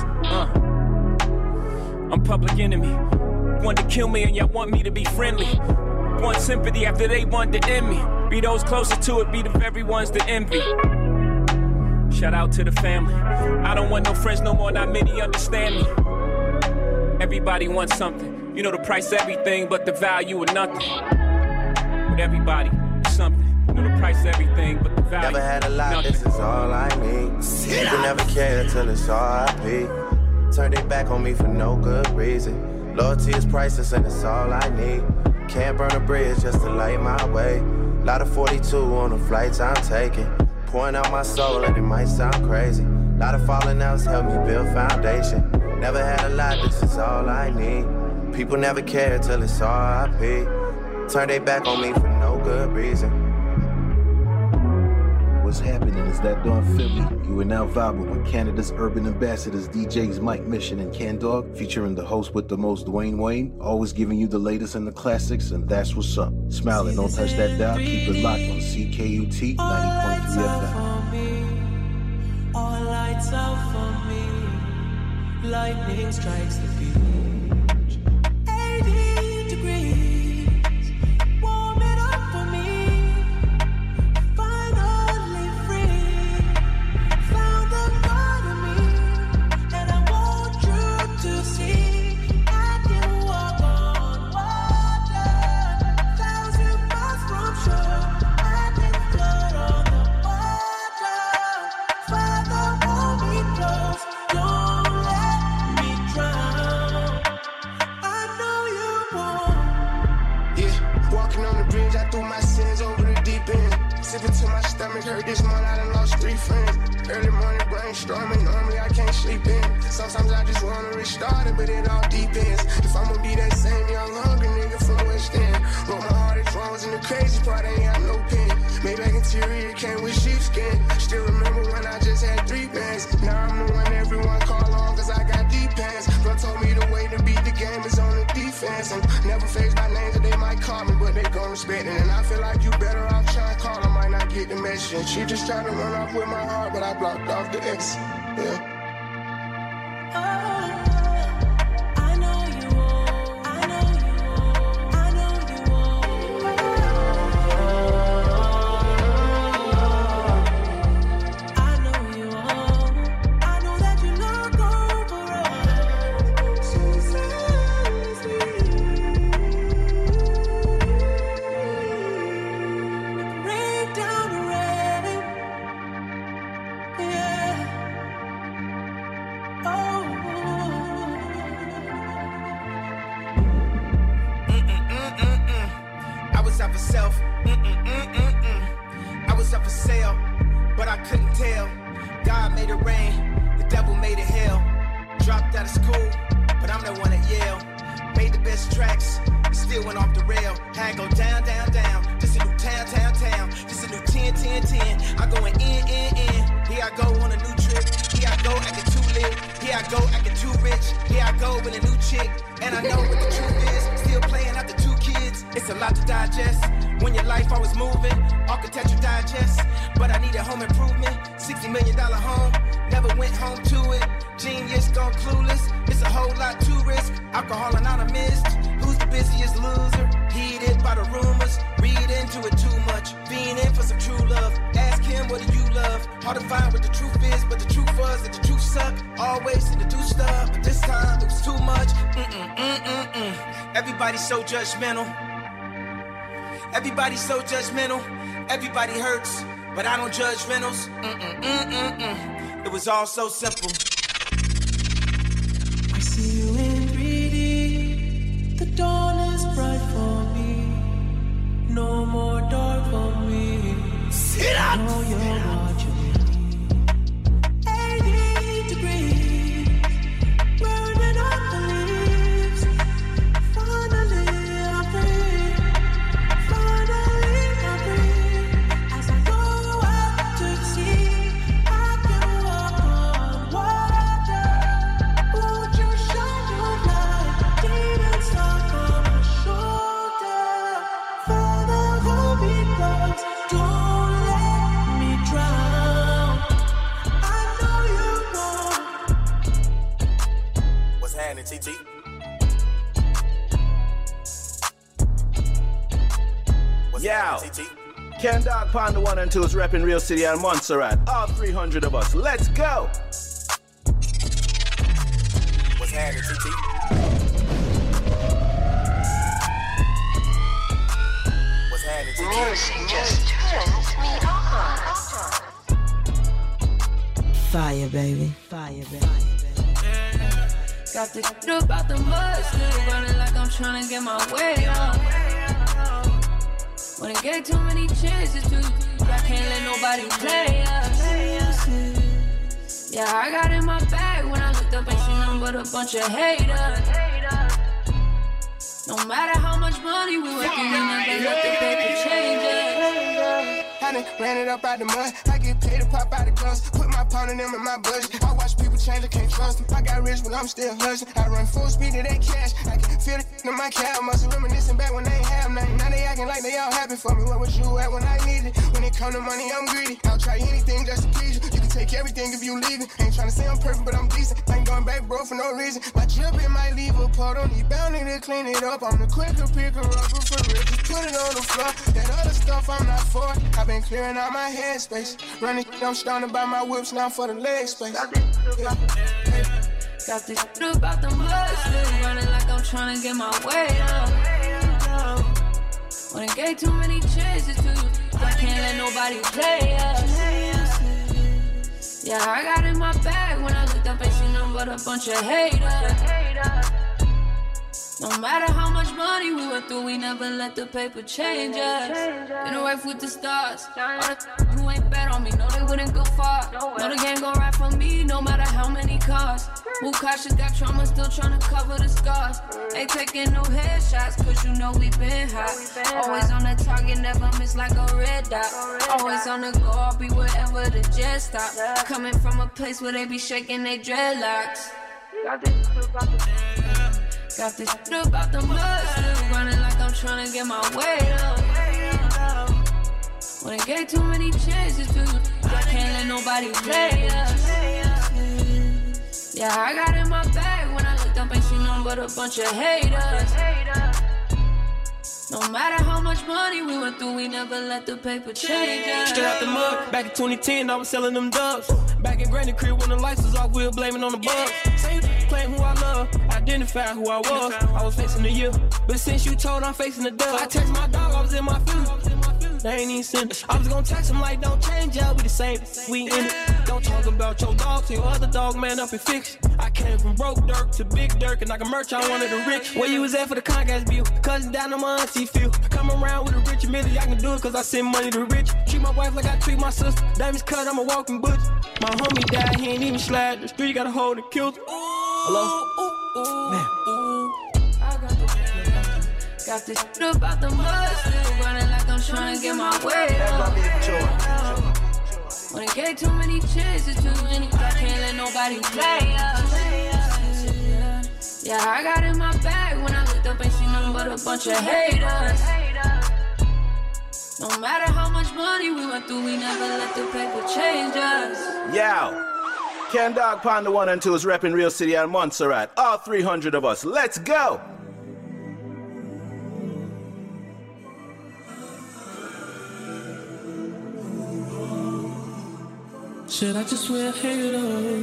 I'm public enemy. Want to kill me and y'all want me to be friendly. Want sympathy after they want to end me. Be those closest to it, be the very ones to envy. Shout out to the family. I don't want no friends no more, not many understand me. Everybody wants something. You know the price of everything, but the value of nothing. With everybody, something. You know the price of everything, but the value. Never had a lot, nothing. This is all I need. People never care till it's R.I.P. Turn their back on me for no good reason. Loyalty is priceless and it's all I need. Can't burn a bridge just to light my way. Lot of 42 on the flights I'm taking. Pouring out my soul and it might sound crazy. Lot of falling outs help me build foundation. Never had a lot, this is all I need. People never care till it's R.I.P. Turn their back on me for no good reason. What's happening is that Dawn Philly. You are now vibing with Canada's urban ambassadors, DJs Mike Mission and Ken Dog, featuring the host with the most, Dwayne Wayne, always giving you the latest and the classics, and that's what's up. Smile and don't touch that dial. Keep it locked on CKUT 90.3 FM. All lights out for me. Lightning strikes the beach. 80 degrees. Warm it up for me. Finally free. Found the God in me. And I want you to see I can walk on water. 1,000 miles from shore. I can float on the water. Father, hold me close. Don't let me drown. I know you won't. Yeah, walking on the bridge, I threw my sins over the deep end. Sipping to my stomach, hurt this month, I done lost 3 friends. Early morning brainstorming, normally I can't sleep in. Sometimes I just wanna restart it, but it all depends. If I'ma be that same young hungry nigga from West End. Wrote my hardest wrongs and the crazy part, I ain't have no pen. Maybach interior came with sheepskin. Still remember when I just had 3 bands. Now I'm the one everyone call on, cause I got deep pants. Bro told me the way to beat the game is on the defense. And never face my name that they might call me, but they gon' respect it. And I feel like you better off trying to call, I might not get the message. And she just tried to run off with my heart, but I blocked off the X. Yeah. I know you won't. I know you won't. I know you won't. I know you won't. I know that you look over us so seriously. Rain down the rain. Yeah. I was out for self. I was up for sale, but I couldn't tell. God made it rain, the devil made it hell. Dropped out of school, but I'm the one at Yale. Made the best tracks, but still went off the rail. Had to go down, down, down. Just a new town, town, town. Just a new 10, 10, 10. I going in. Here I go on a new trip. Here I go acting too lit. Here I go acting too rich. Here I go with a new chick. And I know what the truth is. Still playing after 2 kids. It's a lot to digest. When your life always moving, architecture digest. But I need a home improvement. $60 million home. Never went home to it. Genius gone clueless. It's a whole lot to risk. Alcohol anonymous. Who's the busiest loser? Heated by the rumors. Read into it too much. Fiending for some true love. Ask him, what do you love? Hard to find what the truth is, but the truth was that the truth sucked. Always seem to do stuff, but this time it was too much. Everybody's so judgmental. Everybody's so judgmental. Everybody hurts, but I don't judge rentals. It was all so simple. I see you in 3D. The dawn is bright for me. No more dark for me. Sit I know you're watching me. 80 degrees. Burning up the leaves. Finally I'm free. Finally I'm free. As I go out to sea, I can walk on water. Won't you shine your light? Demons stuck on my shoulder. Father, hold me close. Don't let me drown. I know you won't. What's happening, TT? Yo, Ken Dog Pond, the 1 and 2 is repping Real City and Montserrat. All 300 of us. Let's go. What's happening, TT? What's happening, TT? Music just turns me on. Fire, baby. Fire, baby. Got this shit about the mud, still running like I'm trying to get my way up. When it get too many chances to, I can't let nobody play us. Yeah, I got in my bag when I looked up, ain't seen nothing but a bunch of haters. No matter how much money we working, we never let the paper change us. I done ran it up out the mud. I get paid to pop out the guns. Put my pound in them in my budget. I watch people change, I can't trust them. I got rich, but I'm still hustling. I run full speed to that cash. I can feel it in my cab muscle. Reminiscing back when they ain't have nothing. Now they acting like they all happy for me. Where was you at when I needed it? When it come to money, I'm greedy. I'll try anything just to please you. You can take everything if you leave it. Ain't trying to say I'm perfect, but I'm decent. I ain't going back, bro, for no reason. My drip in my leave a part. Don't need bounty to clean it up. I'm the quicker picker up, but for real, just put it on the floor. That other stuff I'm not for. I've been clearing out my headspace. Running, I'm starting to buy my whips now for the leg space. Got this shit about the mud, still running like I'm trying to get my way up. When it get too many chances to, I can't let nobody play us. Yeah, I got in my bag when I looked up, ain't seen nothing but a bunch of haters. No matter how much money we went through, we never let the paper change us. In a race with the stars, all the who ain't bet on me, know they wouldn't go far. Know the game gon' ride for me, no matter how many cars. Move cautious, got trauma, still tryna cover the scars. Ain't taking no headshots, cause you know we been hot. Always on the target, never miss like a red dot. Always on the go, I'll be wherever the jet stop. Coming from a place where they be shaking they dreadlocks. Got this shit about the mud, still running like I'm trying to get my way up. When it get too many chances to, I can't let nobody play us. Yeah, I got in my bag when I looked up, ain't seen nothing but a bunch of haters. No matter how much money we went through, we never let the paper change us. Straight out the mud, back in 2010, I was selling them dubs. Back in Granny crib when the lights was off, we were blaming on the bugs. Same claim who I love, identify who I was. I was facing the year, but since you told I'm facing the dub. I text my dog, I was in my feelings. They ain't even send it. I was gonna text him like, don't change, y'all, we the same. We in it. Don't talk about your dog to your other dog, man, up and fix it. I came from broke Dirk to big Dirk, and I can merch on one of the rich. Where you was at for the Comcast bill? Cousin down on my auntie feel. Come around with a rich million, I can do it cause I send money to rich. Treat my wife like I treat my sister. Diamonds cut, I'm a walking butcher. My homie died, he ain't even slide. The street got a hold and killed him. Hello? Man. Got this shit about the mud, still running like I'm trying to get my way up. When it get too many chances to, I can't let nobody play us. Yeah, I got in my bag when I looked up, ain't seen nothing but a bunch of haters. No matter how much money we went through, we never let the paper change us. Yow! Ken Dog Pond, the 1 and 2 is repping Real City and Montserrat. All 300 of us. Let's go! Should I just wear a halo?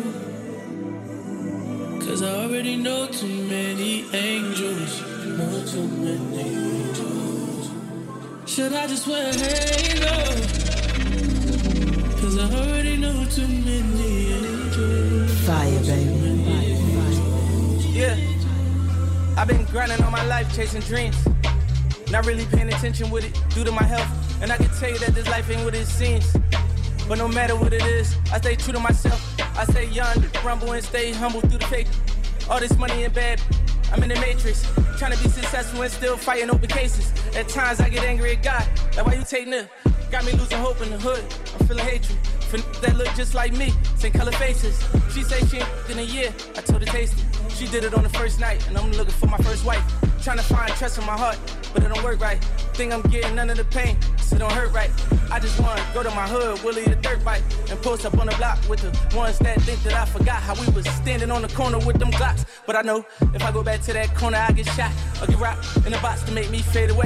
Cause I already know too many angels. Know too many angels. Should I just wear a halo? Cause I already know too many angels. Fire, baby. Yeah. I've been grinding all my life, chasing dreams. Not really paying attention with it due to my health. And I can tell you that this life ain't what it seems. But no matter what it is, I stay true to myself. I stay young, rumble and stay humble through the fake. All this money and bad, I'm in the matrix. Trying to be successful and still fighting open cases. At times I get angry at God, like why you take nip? Got me losing hope in the hood, I'm feeling hatred. For that look just like me, same color faces. She say she ain't in a year, I told her taste it. She did it on the first night, and I'm looking for my first wife. Trying to find trust in my heart, but it don't work right. Think I'm getting none of the pain, so it don't hurt right. I just wanna go to my hood, Willie the dirt bike, and post up on the block with the ones that think that I forgot how we was standing on the corner with them Glocks. But I know if I go back to that corner, I get shot or get rocked in the box to make me fade away.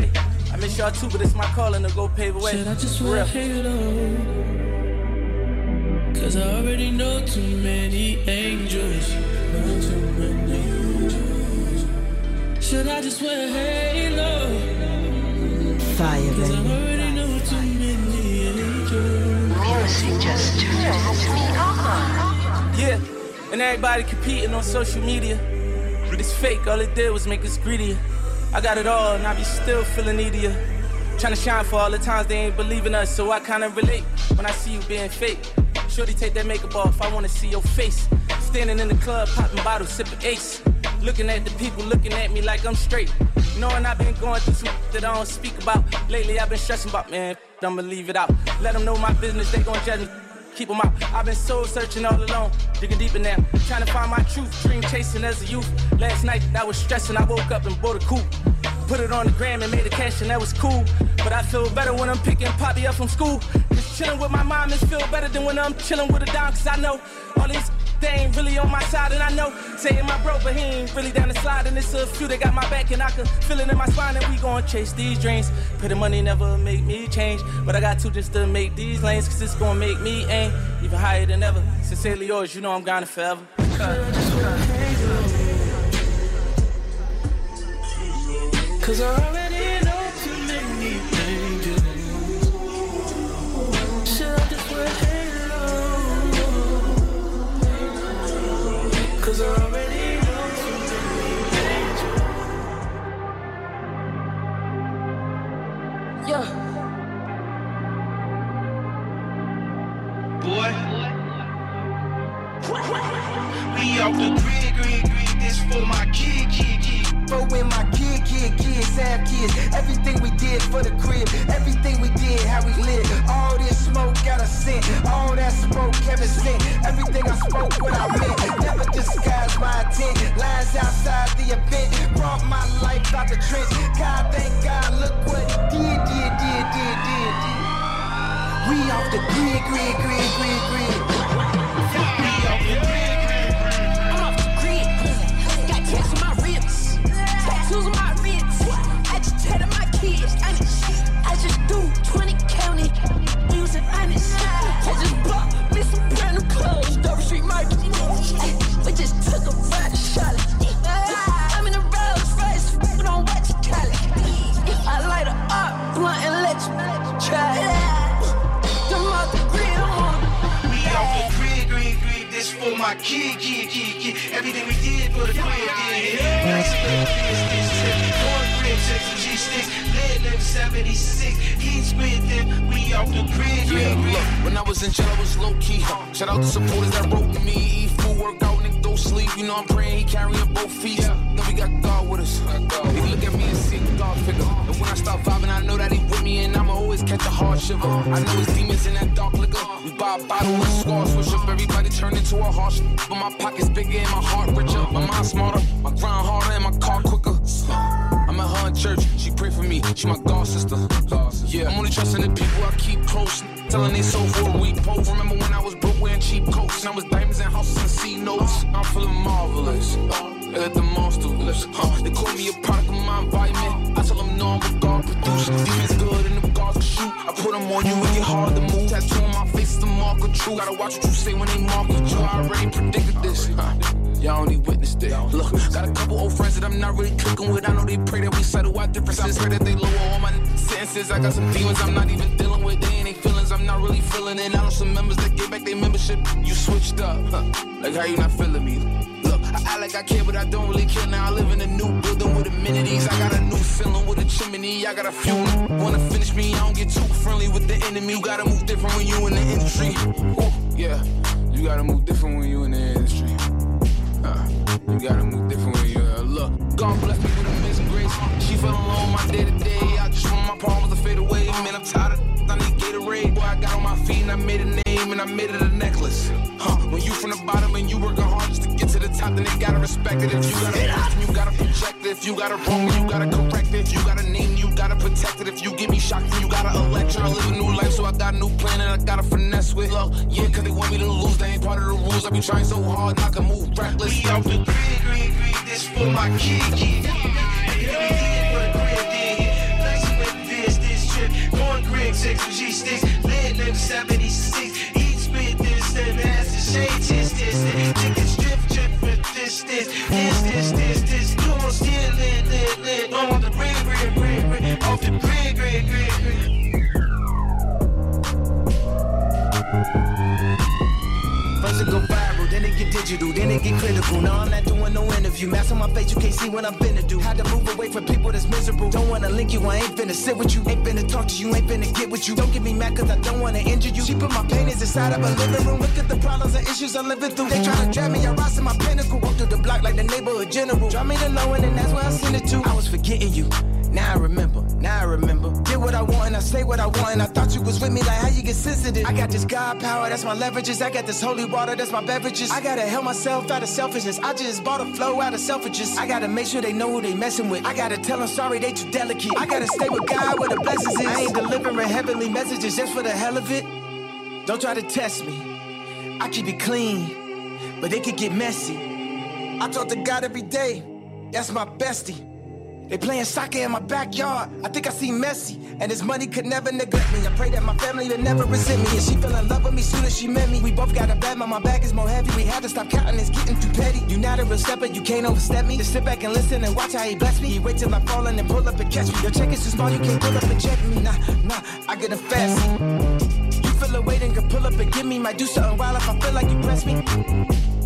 I miss y'all too, but it's my calling to go pave the way. Should I just wear halo? Cause I already know too many angels. Know too many angels. Should I just wear halo? Fire, Cause I baby. already know too many angels. Music just turns me on. Yeah, and everybody competing on social media. But it's fake, all it did was make us greedier. I got it all, and I be still feeling needier. Trying to shine for all the times they ain't believing us, so I kinda relate when I see you being fake. Shorty, take that makeup off, I wanna see your face. Standing in the club, popping bottles, sipping Ace. Looking at the people, looking at me like I'm straight. Knowing I've been going through some that I don't speak about. Lately I've been stressing about, man, I'ma leave it out. Let them know my business, they gon' judge me. Keep them out. I've been soul searching all alone, digging deeper now. Trying to find my truth, dream chasing as a youth. Last night I was stressing, I woke up and bought a coupe. Put it on the gram and made a cash and that was cool. But I feel better when I'm picking Poppy up from school. Just chilling with my mom is feel better than when I'm chilling with a dime. Cause I know all these they ain't really on my side. And I know saying my bro, but he ain't really down the slide. And it's a few that got my back and I can feel it in my spine. And we gon' chase these dreams. Pay the money never make me change. But I got to just to make these lanes. Cause it's gon' make me aim even higher than ever. Sincerely yours, you know I'm gone forever. Cause I already know too many angels. Should I just wear halo? Cause I already know too many angels. Yeah. Boy. We off the grid, this for my kid. For when my kids have kids. Everything we did for the crib. Everything we did, how we live. All this smoke got a scent. All that smoke Kevin sent. Everything I spoke, what I meant. Never disguised my intent. Lines outside the event. Brought my life out the trench. God, thank God, look what he did. We off the grid. We off the grid. I'm off the grid. Got tats on my ribs. Tattoos on my wrists. I just tatted my kids. I just do 20 county. Music honest. I just bought me some brand new clothes. Dover Street Market. We just took a ride to Charlotte. I'm in a Rolls Royce. We don't watch Cali. I light her up, blunt and let you try it. I'm off the grid. We off the grid. This for my kid. Everything we did for the crib. G6, lead 76. He's with them. We off the grid. Yeah, look, when I was in jail, I was low key. Shout out to supporters that wrote to me. Eat food, work out, and go sleep. You know I'm praying he carrying both feet. Then we got God with us. He look at me and see the God figure. And when I start vibing, I know that he with me, and I'ma always catch a hard shiver. I know his demons in that dark liquor. We buy a bottle and squad switch up. Everybody turn into a harsh. But my pocket's bigger and my heart richer. My mind smarter, my grind harder, and my car quicker. I'm at her in church, she pray for me, she my God sister. Yeah, I'm only trusting the people I keep close. Telling they soul for a week post. Remember when I was broke wearing cheap coats, and I was diamonds and houses and C notes. I'm feeling marvelous. They let the monster loose. They call me a product of my environment. I tell them no, I'm what God produced. Demons good and the gods can shoot. I put them on you and get hard to move. Tattoo on my face is the mark of truth. Gotta watch what you say when they market you. I already predicted this. Y'all only witnessed it. Look, got a couple old friends that I'm not really clicking with. I know they pray that we settle our differences. I pray that they lower all my sentences. I got some demons I'm not even dealing with. They ain't they feelings I'm not really feeling it. I know some members that get back their membership. You switched up. Like how you not feeling me? Look, I act like I care, but I don't really care. Now I live in a new building with amenities. I got a new ceiling with a chimney. I got a few wanna finish me. I don't get too friendly with the enemy. You gotta move different when you in the industry. Yeah, you gotta move different when you in the industry. You gotta move different when you look. God bless me with amazing grace. She fell alone my day to day. I just want my problems to fade away. Man, I'm tired of I need Gatorade. Boy, I got on my feet and I made a name and I made it a necklace. When you from the bottom and you working hard just to get to the top, then they gotta respect it. If you got a question, you gotta project it. If you got a wrong, you gotta correct it. If you got a name, you gotta protect it. If you give me shock, you gotta elect it. I live a new life, so I got a new plan and I gotta finesse with. Look, yeah, cause they want me to lose. They ain't part of the rules. I be trying so hard, and I can move reckless. We off the grid, this for my kid. Everything we did for the crib, then flexing with one Greg 6 with G sticks. Lead nigga 76. Eat spit this and ass and shade this. Niggas drip with this. You won't steal lit. On the rig. Off the grid. First it go viral, then it get digital, then it get critical. Now I'm not doing no interview. Mask on my face, you can't see what I'm finna do. Had to move away from people that's miserable. Don't wanna link you, I ain't finna sit with you. Ain't finna talk to you, ain't finna get with you. Don't get me mad cause I don't wanna injure you. She put my paintings inside of a living room. Look at the problems and issues I'm living through. They try to drag me, I rise to my pinnacle. Walk through the block like the neighborhood general. Drop me the low end and that's where I send it to. I was forgetting you. Now I remember. Did what I want and I say what I want. And I thought you was with me, like how you get sensitive. I got this God power, that's my leverages. I got this holy water, that's my beverages. I gotta help myself out of selfishness. I just bought a flow out of selfishness. I gotta make sure they know who they messing with. I gotta tell them sorry, they too delicate. I gotta stay with God where the blessings is. I ain't delivering heavenly messages just for the hell of it. Don't try to test me. I keep it clean, but they could get messy. I talk to God every day, that's my bestie. They playing soccer in my backyard. I think I see Messi, and his money could never neglect me. I pray that my family will never resent me, and she fell in love with me soon as she met me. We both got a bad, but my bag is more heavy. We had to stop counting, it's getting too petty. You not a real stepper, you can't overstep me. Just sit back and listen and watch how he bless me. He wait till I fall and then pull up and catch me. Your check is too small, you can't pull up and check me. Nah, I get a fast. You feel a weight and can pull up and give me. Might do something wild if I feel like you press me.